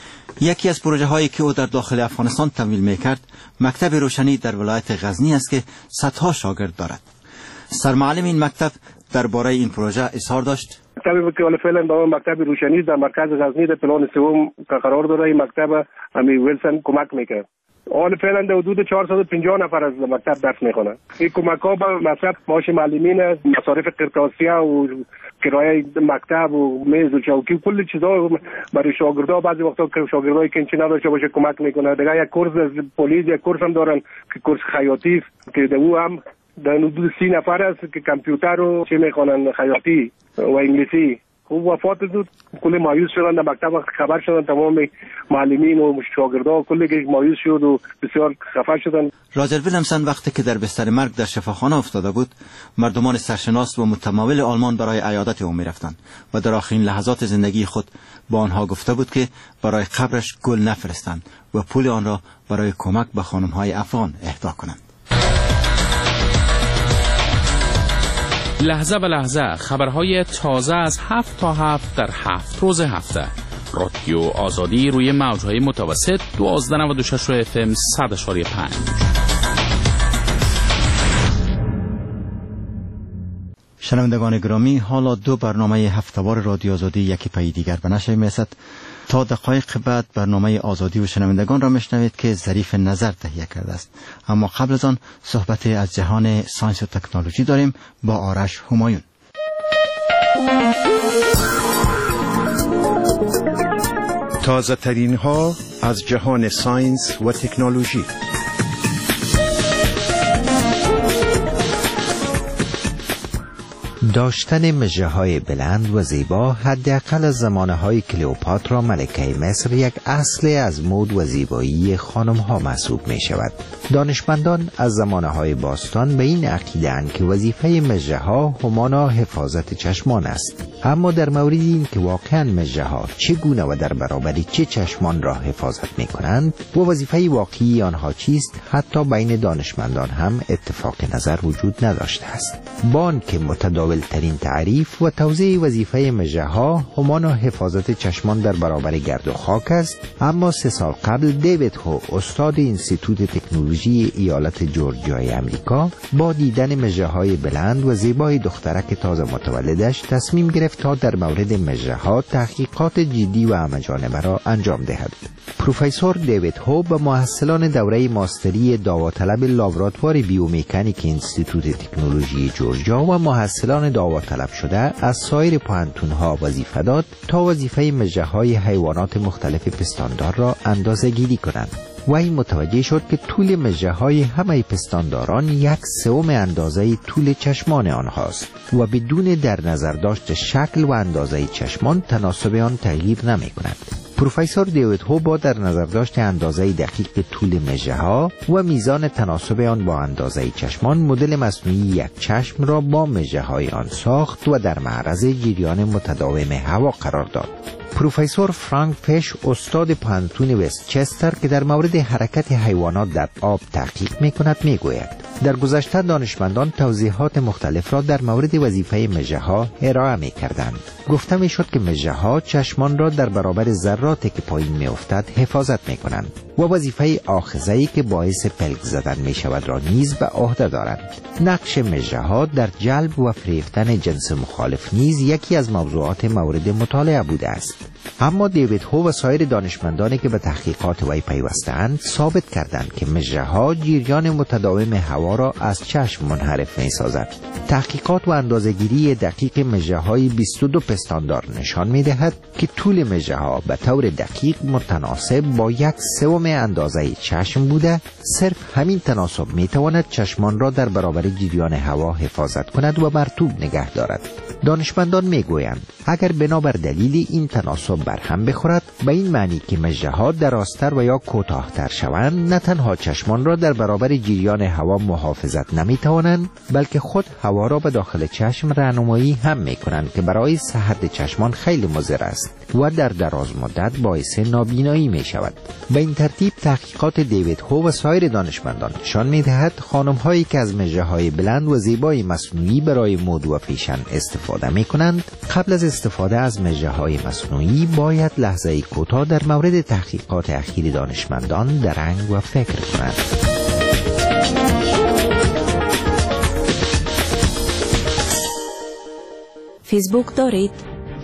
یکی از پروژه هایی که او در داخل افغانستان تمویل میکرد، مکتب روشنی در ولایت غزنی است که صدها شاگرد دارد. سرمعلم این مکتب درباره این پروژه اظهار داشت: مکتبی که فعلا به مکتب روشنی در مرکز غزنی در پلان سوم قرار داره، این مکتب امی ویلسون کمک میکنه. حال فعلا در حدود چهارصد و پنجاه نفر از مکتب درس میخونن. این کمک ها به مصرف معاش معلمین، مصارف قرطاسیه و کرایه مکتب و میز و چوکی و کل چیزا برای شاگردا، بعضی وقتا که شاگردای کنچی نداشته باشه کمک میکنه. دیگه یک کورس از پلیس، یک کورس هم دارن که کورس خیاطی که در او هم در حدود سی نفر است که کامپیوتر و چه میخوانن، خیاطی و انگلیسی. خوب وفات داد، کلی مایوس شدن. در مکتب خبر شدن تمام معلمین و شاگردا، کلی مایوس شد و بسیار خفه شدن. راجر ویلیامسون وقتی که در بستر مرگ در شفاخانه افتاده بود، مردمان سرشناس و متمول آلمان برای عیادت او میرفتند و در آخرین لحظات زندگی خود با آنها گفته بود که برای قبرش گل نفرستند و پول آن را برای کمک به خانم‌های افغان اهدا کنند. لحظه به لحظه خبرهای تازه از هفت تا هفت در هفت روز هفته. رادیو آزادی روی موجهای متوسط دوازده نود و شش اف ام صد اشاری پنج. شنوندگان گرامی، حالا دو برنامه هفته‌وار رادیو آزادی یکی پای دیگر به نشر می‌رسد. تا دقایق بعد برنامه آزادی و شنوندگان را میشنوید که ظریف نظر تهیه کرده است. اما قبل از آن صحبت از جهان ساینس و تکنولوژی داریم با آرش همایون. تازه ترین ها از جهان ساینس و تکنولوژی. داشتن مژه‌های بلند و زیبا حداقل از زمانه‌های کلئوپاترا ملکه مصر یک اصل از مد و زیبایی خانم‌ها محسوب می‌شود. دانشمندان از زمانه‌های باستان به این عقیده‌اند که وظیفه مژه‌ها همانا حفاظت چشمان است. اما در مورد این که واقعاً مژه‌ها چگونه و در برابر چه چشمان را حفاظت می‌کنند و وظیفه واقعی آنها چیست، حتی بین دانشمندان هم اتفاق نظر وجود نداشته است. با آنکه متداول ترین تعریف و توضیح وظیفه مژه‌ها همانا حفاظت چشمان در برابر گرد و خاک است، اما سه سال قبل دیوید هو، استاد انستیتوت تکنولوژی ایالت جورجیای امریکا، با دیدن مژه‌های بلند و زیبای دخترک تازه متولدش تصمیم گرفت تا در مورد مژه‌ها تحقیقات جدی و همه‌جانبه را انجام دهد. پروفسور دیوید هو به محصلان دوره ماستری داوطلب لابراتوار بیومکانیک انستیتوت تکنولوژی جورجیا و محصلان داوطلب شده از سایر پوهنتون‌ها وظیفه داد تا وظیفه مژه‌های حیوانات مختلف پستاندار را اندازه‌گیری کنند. و این متوجه شد که طول مژه‌های همه پستانداران یک سوم اندازه طول چشمان آنهاست و بدون در نظر داشت شکل و اندازه چشمان تناسب آن تغییر نمی‌کند. پروفسور دیوید هو با در نظر داشت اندازه دقیق طول مژه‌ها و میزان تناسب آن با اندازه چشمان، مدل مصنوعی یک چشم را با مژه‌های آن ساخت و در معرض جریان متداوم هوا قرار داد. پروفسور فرانک فش، استاد پوهنتون وستچستر که در مورد حرکت حیوانات در آب تحقیق می‌کند، می‌گوید در گذشته دانشمندان توضیحات مختلف را در مورد وظیفه مژه‌ها ارائه می‌کردند. گفته می‌شد که مژه‌ها چشمان را در برابر ذراتی که پایین می‌افتد حفاظت می‌کنند و وظیفه آخذه‌ای که باعث پلک زدن می‌شود را نیز به عهده دارند. نقش مژه‌ها در جلب و فریفتن جنس مخالف نیز یکی از موضوعات مورد مطالعه بوده است. اما دیوید هو و سایر دانشمندانی که به تحقیقات وی پیوسته‌اند ثابت کردند که مژه‌ها جریان متداوم هوا را از چشم منحرف می‌سازد. تحقیقات و اندازه‌گیری دقیق مژه‌های بیست و دو پستاندار نشان می‌دهد که طول مژه‌ها به طور دقیق متناسب با یک سوم اندازه چشم بوده. صرف همین تناسب می‌تواند چشمان را در برابر جریان هوا حفاظت کند و مرطوب نگه دارد. دانشمندان می‌گویند اگر بنابر دلیل این تناسب برهم بخورد، به این معنی که مژه‌ها درازتر و یا کوتاه‌تر شوند، نه تنها چشمان را در برابر جریان هوا محافظت نمی‌توانند، بلکه خود هوا را به داخل چشم راهنمایی هم می‌کنند که برای صحت چشمان خیلی مضر است و در دراز مدت باعث نابینایی می‌شود. به این ترتیب تحقیقات دیوید هو و سایر دانشمندان نشان می‌دهد خانم‌هایی که از مژه‌های بلند و زیبای مصنوعی برای مد و فیشن استفاده می‌کنند، قبل از استفاده از مژه‌های مصنوعی باید لحظه کوتاه در مورد تحقیقات اخیر دانشمندان درنگ و فکر کنند. فیسبوک دارید؟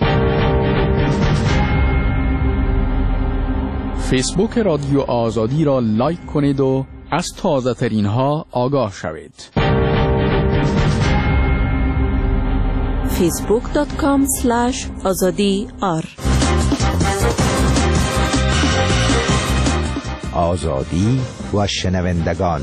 فیسبوک رادیو آزادی را لایک کنید و از تازه ترین ها آگاه شوید. فیسبوک دات کام اسلش آزادی آر. آزادی و شنوندگان.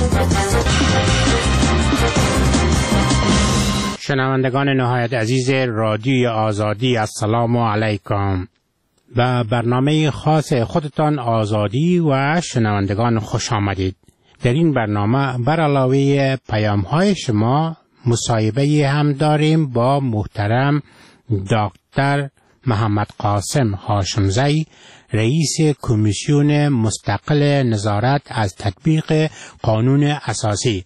شنوندگان نهایت عزیز رادیوی آزادی، السلام علیکم. و برنامه خاص خودتان آزادی و شنوندگان خوش آمدید. در این برنامه بر علاوه پیام های شما مصاحبه هم داریم با محترم دکتر محمد قاسم هاشمزی، رئیس کمیسیون مستقل نظارت از تطبیق قانون اساسی.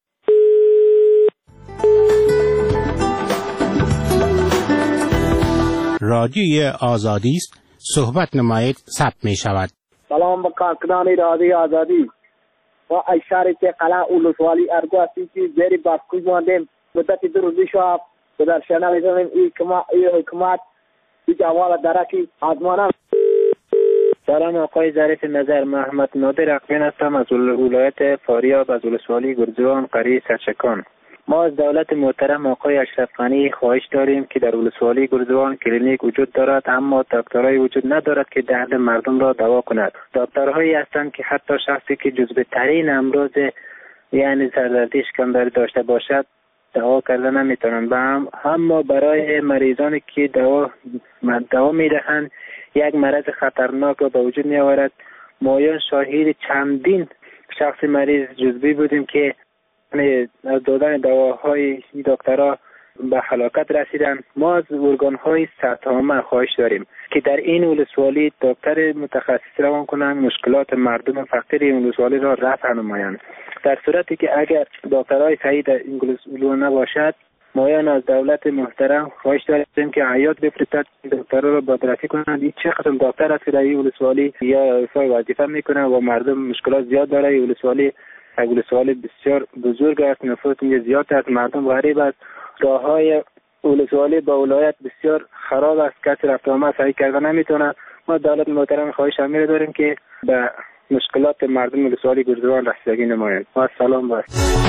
رادیوی آزادی است، صحبت نمایید، ثبت می شود. سلام به کارکنان رادیوی آزادی و اشاره که قلعه اولوسوالی ارگو هستی که زیر بافکوز ماندیم مدت دو روزی شب و در شنه میزنیم ای حکومت ای جوال درکی آزمانم. سلام آقای ظریف نظر، محمد نادر اقبین هستم از ولایت فاریاب از اولوسوالی گرزوان قریه سرچکان. ما از دولت محترم آقای اشرف غنی خواهش داریم که در ولسوالی گرزوان کلینیک وجود دارد، اما دکترای وجود ندارد که درد مردم را دوا کند. دکترهایی هستند که حتی شخصی که جزو ترین امراض یعنی سردردی شکمداری داشته باشد دوا کردن نمیتونند. هم اما برای مریضانی که دوا دوا میدهند یک مرض خطرناک را به وجود می آورد. مایان شاهد چندین شخص مریض جزبی بودیم که از دادن دواهای دکترها به هلاکت رسیدن. ما از ارگان‌های سطح عامه خواهش داریم که در این ولسوالی دکتر متخصص روان کنند، مشکلات مردم فقیر این ولسوالی را رفع نمایند. در صورتی که اگر دکترهای صحیح در این ولسوالی نباشد، مایان از دولت محترم خواهش داریم که عیاد بفرستد دکترها را بررسی کنند. این چه قسم دکتر است که در این ولسوالی یا ایفای وظیفه میکنه و مردم مشکلات زیاد داره. این ولسوالی اگه سوال بسیار بزرگ است، نفوذ اینجا زیاد است، مردم غریب است، راه های ولسوالی با ولایت بسیار خراب است، کسی رفت آمد صحیح کردن نمیتونه. ما دولت محترم خواهش امیر داریم که به مشکلات مردم ولسوالی گرزوان رسیدگی نماید. و سلام باش.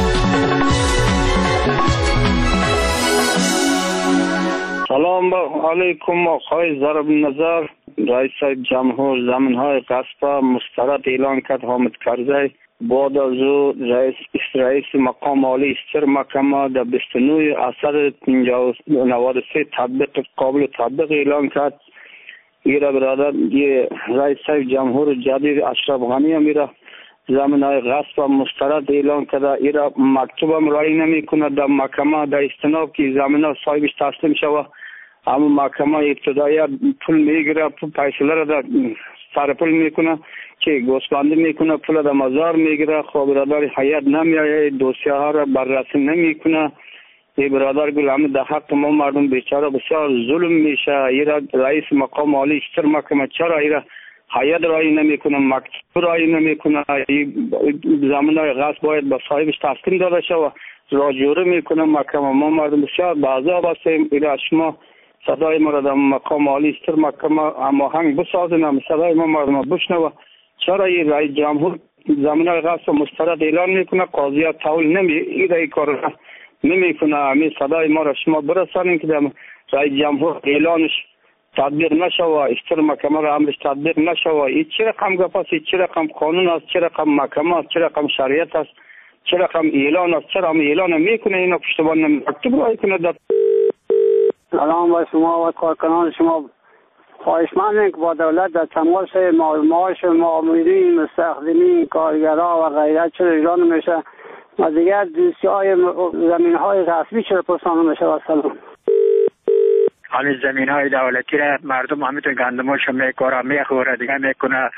سلام علیکم آقای ضرب نظر، رئیس جمهور زمینهای قصبه مسترد اعلان کرد حامد کرزی بعد از او رئیس رئیس مقام عالی استر محکمه در بیست و نه اثر پنجاه و نود و سه تطبیق قابل تطبیق اعلان کرد. ایرا برادر یه رئیس جمهور جدید اشرف غنی هم ایرا زمینهای غصب مسترد اعلان کرده. ایرا مکتوب هم رای نمی کنه در محکمه در استناب که زمینه صاحبش تسلیم شوه، اما محکمه ابتدایی پول میگیره، پیسله را در سر پول میکنه که گوسفندی میکنه، پول در مزار میگیره. خب برادر حیات نمیایه، دوسیه ها را بررسی نمیکنه. ای برادر گل همه در حق ما مردم بیچاره بسیار ظلم میشه. ایرا رئیس مقام عالی استر محکمه چرا ایرا حیات رای نمیکنه، مکتوب رای نمیکنه؟ زمینهای غصب باید به صاحبش تسلیم داده شود، راجوره میکنه محکمه. ما مردم بسیار به عذاب هستیم. ایرا شما صدای ما را در مقام عالی ستر محکمه هماهنگ بسازن، صدای ما مردم بشنوه. چرا این رئیس جمهور زمینای غصب مسترد اعلان میکنه، قاضی ها تحویل نمی این کار نمیکنه؟ همین صدای ما را شما برسانین که در رئیس جمهور اعلانش تطبیق نشوه، ستر محکمه را امرش تطبیق نشوه. این چه رقم گپ است؟ چه رقم قانون است؟ چه رقم محکمه است؟ چه رقم شریعت است؟ چه رقم اعلان است؟ چرا هم اعلان میکنه اینا پشتبان مکتوب رای کنه؟ در سلام با شما و کارکنان شما. خواهشمندم که با دولت در تماس معاش مامورین، مستخدمین، کارگرها و غیره چرا اجرا نمیشه و دیگر دوستی های زمین های رسمی چرا پرسان نمیشه؟ و سلام. حالی زمین های دولتی را مردم همینطور گندموش میکاره میخوره دیگه میکنه.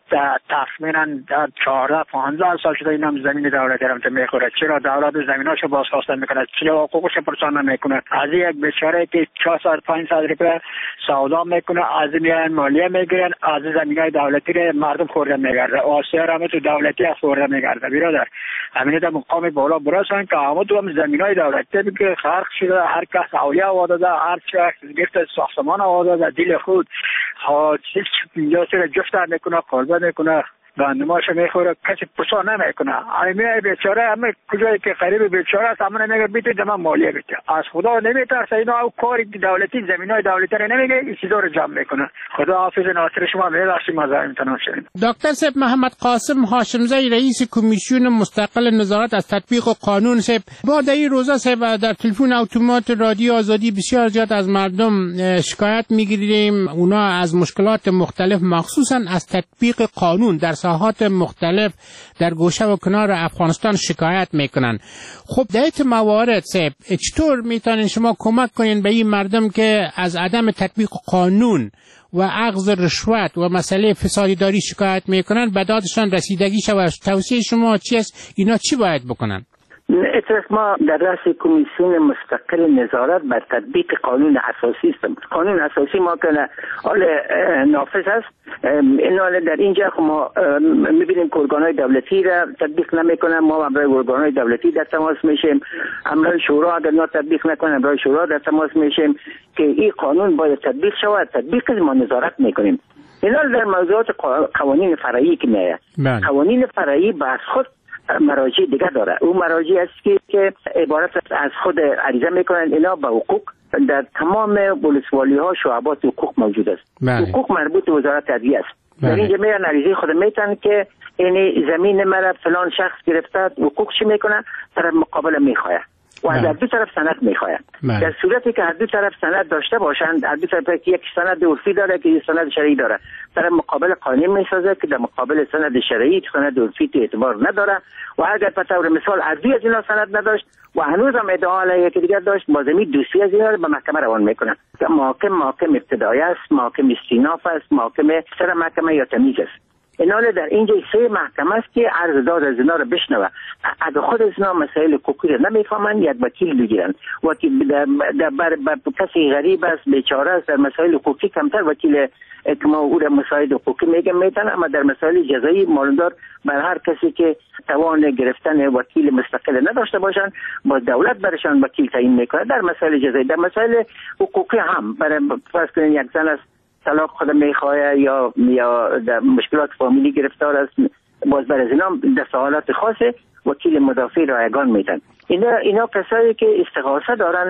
تخمینا چهارده پانزده سال شده این هم زمین دولتی را میخوره. چرا دولت زمیناشو بازخواسته میکنه؟ چرا حقوقش پرسان نمیکنه؟ از یک بیچاره که چهار سال پنج سال روپیه سودا میکنه، از میان مالیه میگیرن، از زمین های دولتی را مردم خورده میگرده. آسیار هم تو دولتی خورده میگرده. برادر همین در مقام بالا برسن که همه تو هم زمین های دولتی بگیره. خرق شده، هر کس اولیه آواده ده، هر شخص گرفت ساختمان آواده ده، دل خود حاصل پینجا سر جفت میکنه، قلبه میکنه، گندماشو میخوره، کسی پرسان نمیکنه. همه بیچاره همه کجایی که قریب بیچاره است همه نمیگه بیتی دم مالیه بیتی. از خدا نمیترسه. اینا او کاری دولتی زمینای دولتی رو نمیگه، این چیزا رو جمع میکنه. خدا حافظ ناصر شما میبخشید مزاحم تنم شدیم. دکتر صاحب محمد قاسم هاشمزی رئیس کمیسیون مستقل نظارت از تطبیق قانون صاحب با در این روزا صاحب در تلفن اتومات رادیو آزادی بسیار زیاد از مردم شکایت میگیریم. اونا از مشکلات مختلف مخصوصا از تطبیق قانون در ساحات مختلف در گوشه و کنار افغانستان شکایت میکنن. خب در این موارد صاحب چطور میتونین شما کمک کنین به این مردم که از عدم تطبیق قانون و اخذ رشوت و مسئله فسادی داری شکایت میکنن به دادشان رسیدگی شود؟ توصیه شما چی است؟ اینا چی باید بکنن؟ اطلاق ما در رأس کمیسیون مستقل نظارت بر تطبیق قانون اساسی است. قانون اساسی ما که حال نافذ است، این حال در اینجا ما میبینیم که ارگان‌های دولتی را تطبیق نمیکنن. ما همراه ارگان‌های دولتی در تماس میشیم، همراه شورا اگر نه تطبیق نکنن همراه شورا در تماس میشیم که این قانون باید تطبیق شود. تطبیق ما نظارت میکنیم. این حال در موضوعات قوانین فرعی که میاد، قوانین فرعی بس خود مراجع دیگه داره. اون مراجع است که که عبارت از خود عریضه میکنن. اینا به حقوق در تمام ولسوالی ها شعبات حقوق موجود است. بله. حقوق مربوط به وزارت عدلیه است. بله. در اینجا میرن عریضه خود میتن که این زمین مرا فلان شخص گرفته، حقوق چی میکنه؟ طرف مقابل میخواه و از دو طرف سند میخواهند. در صورتی که هر دو طرف سند داشته باشند، هر دو طرف یک سند عرفی داره که یک سند شرعی داره، طرف مقابل قانونی میسازه که در مقابل سند شرعی سند عرفی تو اعتبار نداره. و اگر به طور مثال هر دوی از اینا سند نداشت و هنوز هم ادعا علیه که دیگر داشت، بازمی دوستی از اینا رو به محکمه روان میکنه. محاکم محاکم ابتدایی است، محاکم استیناف است، محاکم سر محکمه یا تمیز است. ایناله در اینجا سه محکمه است که عرض داد از اینا رو بشنوه. اگه خود از اینا مسائل حقوقی رو نمیفهمن، یک وکیل بگیرن. وکیل در, در بر, بر کسی غریب است، بیچاره است، در مسائل حقوقی کمتر وکیل که ما او را مسائل حقوقی میگم میتن، اما در مسائل جزایی مالدار بر هر کسی که توان گرفتن وکیل مستقل نداشته باشن با دولت برشان وکیل تعیین میکنه. در مسائل جزایی، در مسائل حقوقی هم برای فرض کنید یک زن است طلاق خود میخواه یا یا در مشکلات فامیلی گرفتار است، باز بر از اینا در سوالات خاص وکیل مدافع رایگان میدن. اینا اینا کسایی که استغاثه دارن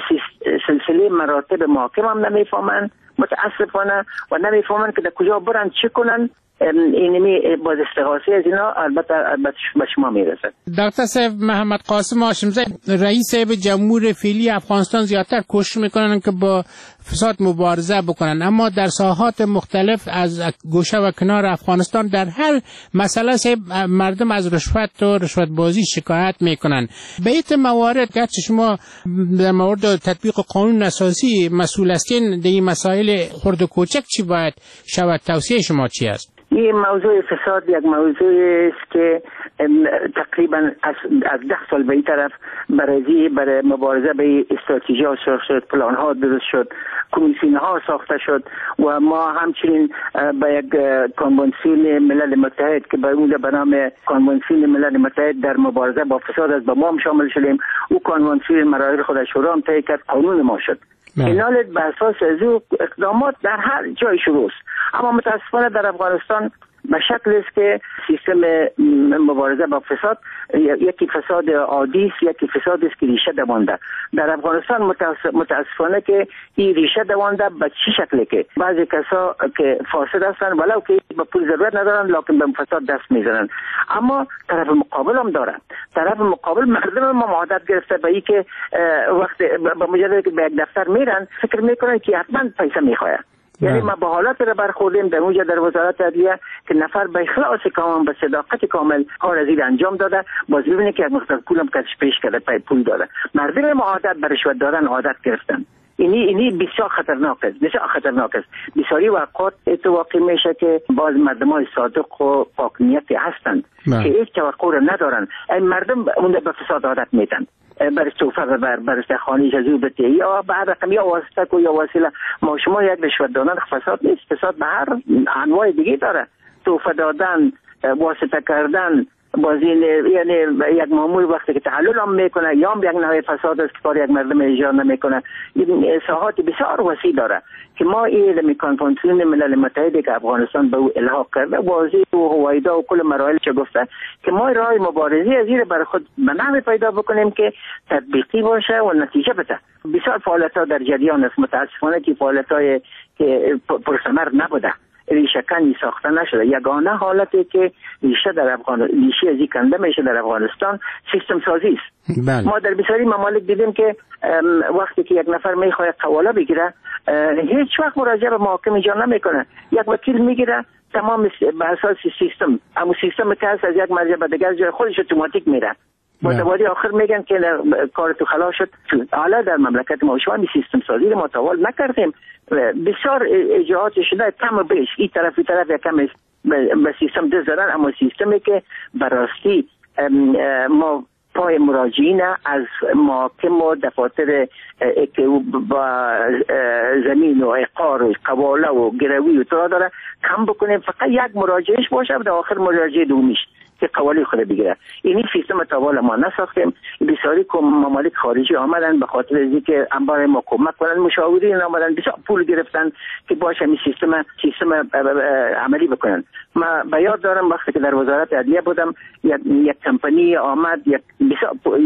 سلسله مراتب محاکم هم نمیفهمن متاسفانه و نمیفهمن که در کجا برن چی کنن. اینمی باز استغاثه از اینا البته البته به شما میرسد. دکتر صاحب محمد قاسم هاشمزی رئیس جمهور فعلی افغانستان زیادتر کوشش میکنن که با فساد مبارزه بکنن، اما در ساحات مختلف از گوشه و کنار افغانستان در هر مسئله صاحب مردم از رشوت و رشوت بازی شکایت میکنن. به این موارد گرچه شما در مورد تطبیق قانون اساسی مسئول هستین، در این مسائل خرد و کوچک چی باید شود؟ توصیه شما چی است؟ این موضوع فساد یک موضوع است که تقریبا از از ده سال به این طرف برای برای مبارزه به استراتژی ها ساخته شد، پلان ها درست شد، کمیسیون ها ساخته شد و ما همچنین به یک کنوانسیون ملل متحد که به اون به نام کنوانسیون ملل متحد در مبارزه با فساد است با ما هم شامل شدیم. او کنوانسیون مراحل خود شورا هم طی کرد، قانون ما شد. اینال به اساس از او اقدامات در هر جای شروع است. اما متاسفانه در افغانستان به شکل است که سیستم مبارزه با فساد یکی فساد عادی است، یکی فساد است که ریشه دوانده. در افغانستان متاسفانه که این ریشه دوانده به چی شکله که بعضی کسا که فاسد هستن ولو که به پول ضرورت ندارن لکن به فساد دست میزنن. اما طرف مقابل هم داره. طرف مقابل مردم ما عادت گرفته به این که وقت به مجرد که به یک دفتر میرن فکر میکنن که حتما پیسه میخواد. یعنی ما به حالات را برخوردیم در اونجا در وزارت عدلیه که نفر به اخلاص کامل به صداقت کامل کار از این انجام داده، باز ببینه که یک مقدار پولم کسش پیش کرده پای پول داده. مردم ما عادت به رشوت دادن عادت گرفتن. اینی اینی بسیار خطرناک است، بسیار خطرناک است. بسیاری واقعات اتفاقی میشه که باز مردمای صادق و پاکنیتی هستند که هیچ توقع را ندارن. این مردم اون به فساد عادت میتن. برای توفه و بر برای خانه جزو بته یا بعد رقم یا واسطه کو یا وسیله. ما شما یک رشوت دادن فساد نیست، فساد به هر انواع دیگه داره. توفه دادن، واسطه کردن، بازین یعنی یک مامور وقتی که تحلل هم میکنه یا هم یک نوع فساد است که کار یک مردم اجرا نمیکنه. این ساحات بسیار وسیع داره که ما این میکان کنفرانس ملل متحد که افغانستان به او الحاق کرده واضح و هوایدا و کل مراحل چه گفته که ما راه مبارزه از این برای خود به نحوی پیدا بکنیم که تطبیقی باشه و نتیجه بده. بسیار فعالیت‌ها در جریان است. متاسفانه که فعالیت‌های که پرثمر نبوده، ریشه کنی ساخته نشده. یگانه حالتی که ریشه در افغانستان ریشه ازی کنده میشه در افغانستان سیستم سازی است. بله. ما در بسیاری ممالک دیدیم که وقتی که یک نفر میخواد قواله بگیره هیچ وقت مراجعه به محاکم اینجا نمیکنه. یک وکیل میگیره تمام به اساس سیستم، اما سیستم که هست از یک مرجع به دیگر جای خودش اتوماتیک میره. متوادی آخر میگن که کار تو خلاص شد. حالا در مملکت ما شما می سیستم سازی رو متوال نکردیم. بسیار اجراعات شده کم و بیش این طرف این طرف کم به سیستم دست دارن، اما سیستمی که براستی ما پای مراجعین از محاکم و دفاتر با زمین و اقار و قواله و گروی و طرح داره کم بکنیم. فقط یک مراجعش باشه و در آخر مراجعه دومیش که قوالی خود بگیره. اینی سیستم تاوال ما نساختیم. بسیاری که ممالک خارجی آمدن به خاطر از اینکه انبار ما کمک کنن، مشاورین آمدن بسیار پول گرفتن که باشه می سیستم سیستم عملی بکنن. ما به یاد دارم وقتی که در وزارت عدلیه بودم یک یک کمپانی آمد یک بسیار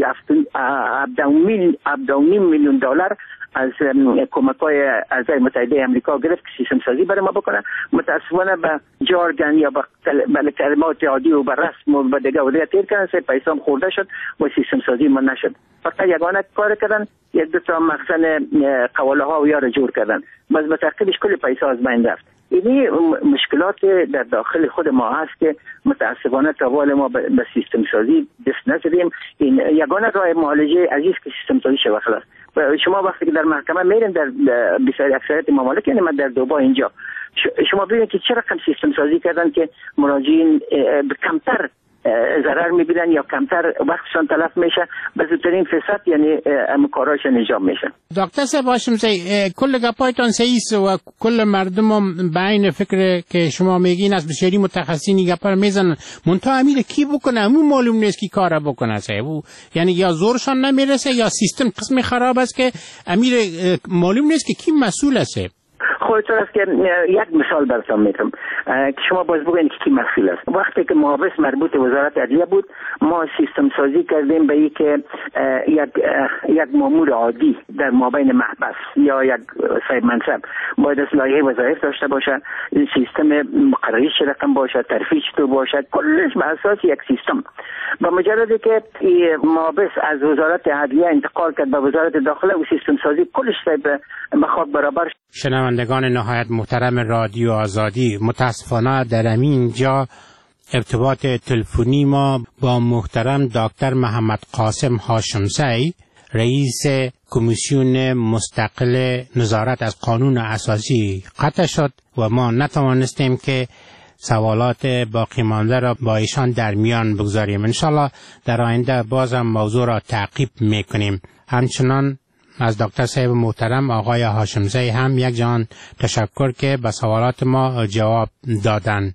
هفده و نیم میلیون دلار از کمک‌های اعضای متحده آمریکا گرفت که سیستم سازی برای ما بکنه. متاسفانه به جارگن یا به کلمات عادی و به رسم و به دیگه و دیگه تیر کردن، سه پیسام خورده شد و سیستم سازی ما نشد. فقط یگانه کار کردن یک دو تا مخزن قواله ها و یا رو جور کردن، باز به تعقیبش کل پیسا از بین رفت. اینی مشکلات در داخل خود ما هست که متاسفانه تاوال ما به سیستم سازی دست نزدیم. این یگانه راه معالجه عزیز که سیستم سازی شود خلاص. شما وقتی که در محکمه میرین در بسیاری اکثریت ممالک، یعنی من در دوبا اینجا شما ببینید که چه رقم سیستم سازی کردن که مراجعین کمتر ضرر میبینن یا کمتر وقتشان تلف میشه، به زودترین فرصت یعنی کاراش انجام میشه. دکتر صاحب هاشم سی کل گپایتان سیست و کل مردم هم به این فکر که شما میگین از بسیاری متخصصین گپا میزنن، منتها امیر کی بکنه همون معلوم نیست کی کار بکنه صاحب. یعنی یا زورشان نمیرسه یا سیستم قسم خراب است که امیر معلوم نیست که کی مسئول است. خودتون است که یک مثال براتون میگم که شما باز بگویید که کی مسئول است. وقتی که محافظ مربوط وزارت عدلیه بود، ما سیستم سازی کردیم به این که یک یک مامور عادی در مابین محبس یا یک صاحب منصب باید از لایحه وظایف داشته باشه، این سیستم مقرریش چه رقم باشه، ترفیع چطور باشه، کلش به اساس یک سیستم. با مجردی که محافظ از وزارت عدلیه انتقال کرد به وزارت داخله و سیستم سازی کلش به خاک برابر. شنوندگان نهایت محترم رادیو آزادی، متاسفانه در همین جا ارتباط تلفنی ما با محترم دکتر محمد قاسم هاشمزی، رئیس کمیسیون مستقل نظارت از قانون اساسی قطع شد و ما نتوانستیم که سوالات باقی مانده را با ایشان در میان بگذاریم. انشالله در آینده بازم موضوع را تعقیب میکنیم. همچنان از دکتر صاحب محترم آقای هاشمزی هم یک جان تشکر که به سوالات ما جواب دادن.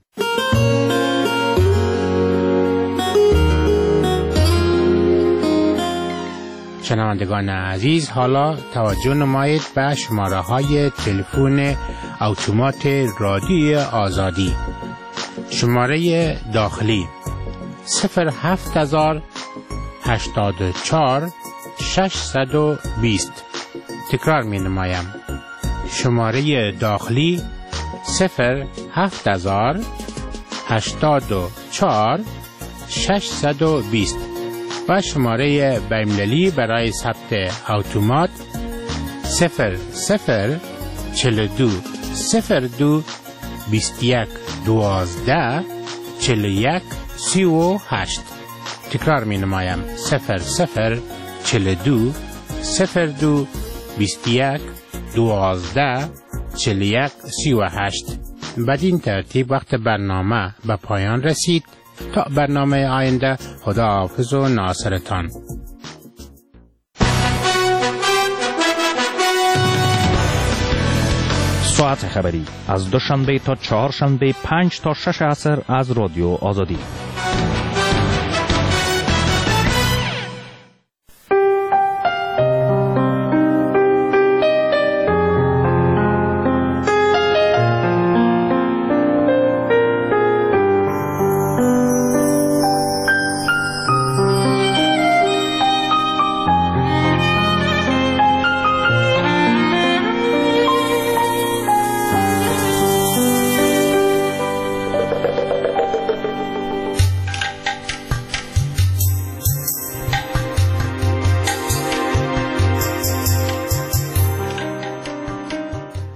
شنوندگان عزیز، حالا توجه نمایید به شماره های تلفن اتومات رادیو آزادی. شماره داخلی صفر هفت هزار هشتاد و چهار ششصد و بیست. تکرار می نمایم. شماره داخلی صفر هفت هزار هشتاد و چهار ششصد و بیست و شماره بین‌المللی برای ثبت اتومات صفر صفر چهل و دو صفر دو بیست و یک دوازده چهل و یک سی و هشت. تکرار می نمایم. صفر صفر چهل و دو صفر دو بیست و یک دوازده چهل و یک سی و هشت. بدین ترتیب وقت برنامه به پایان رسید. تا برنامه آینده، خداحافظ و ناصرتان. ساعت خبری از دوشنبه تا چهارشنبه پنج تا شش عصر از رادیو آزادی.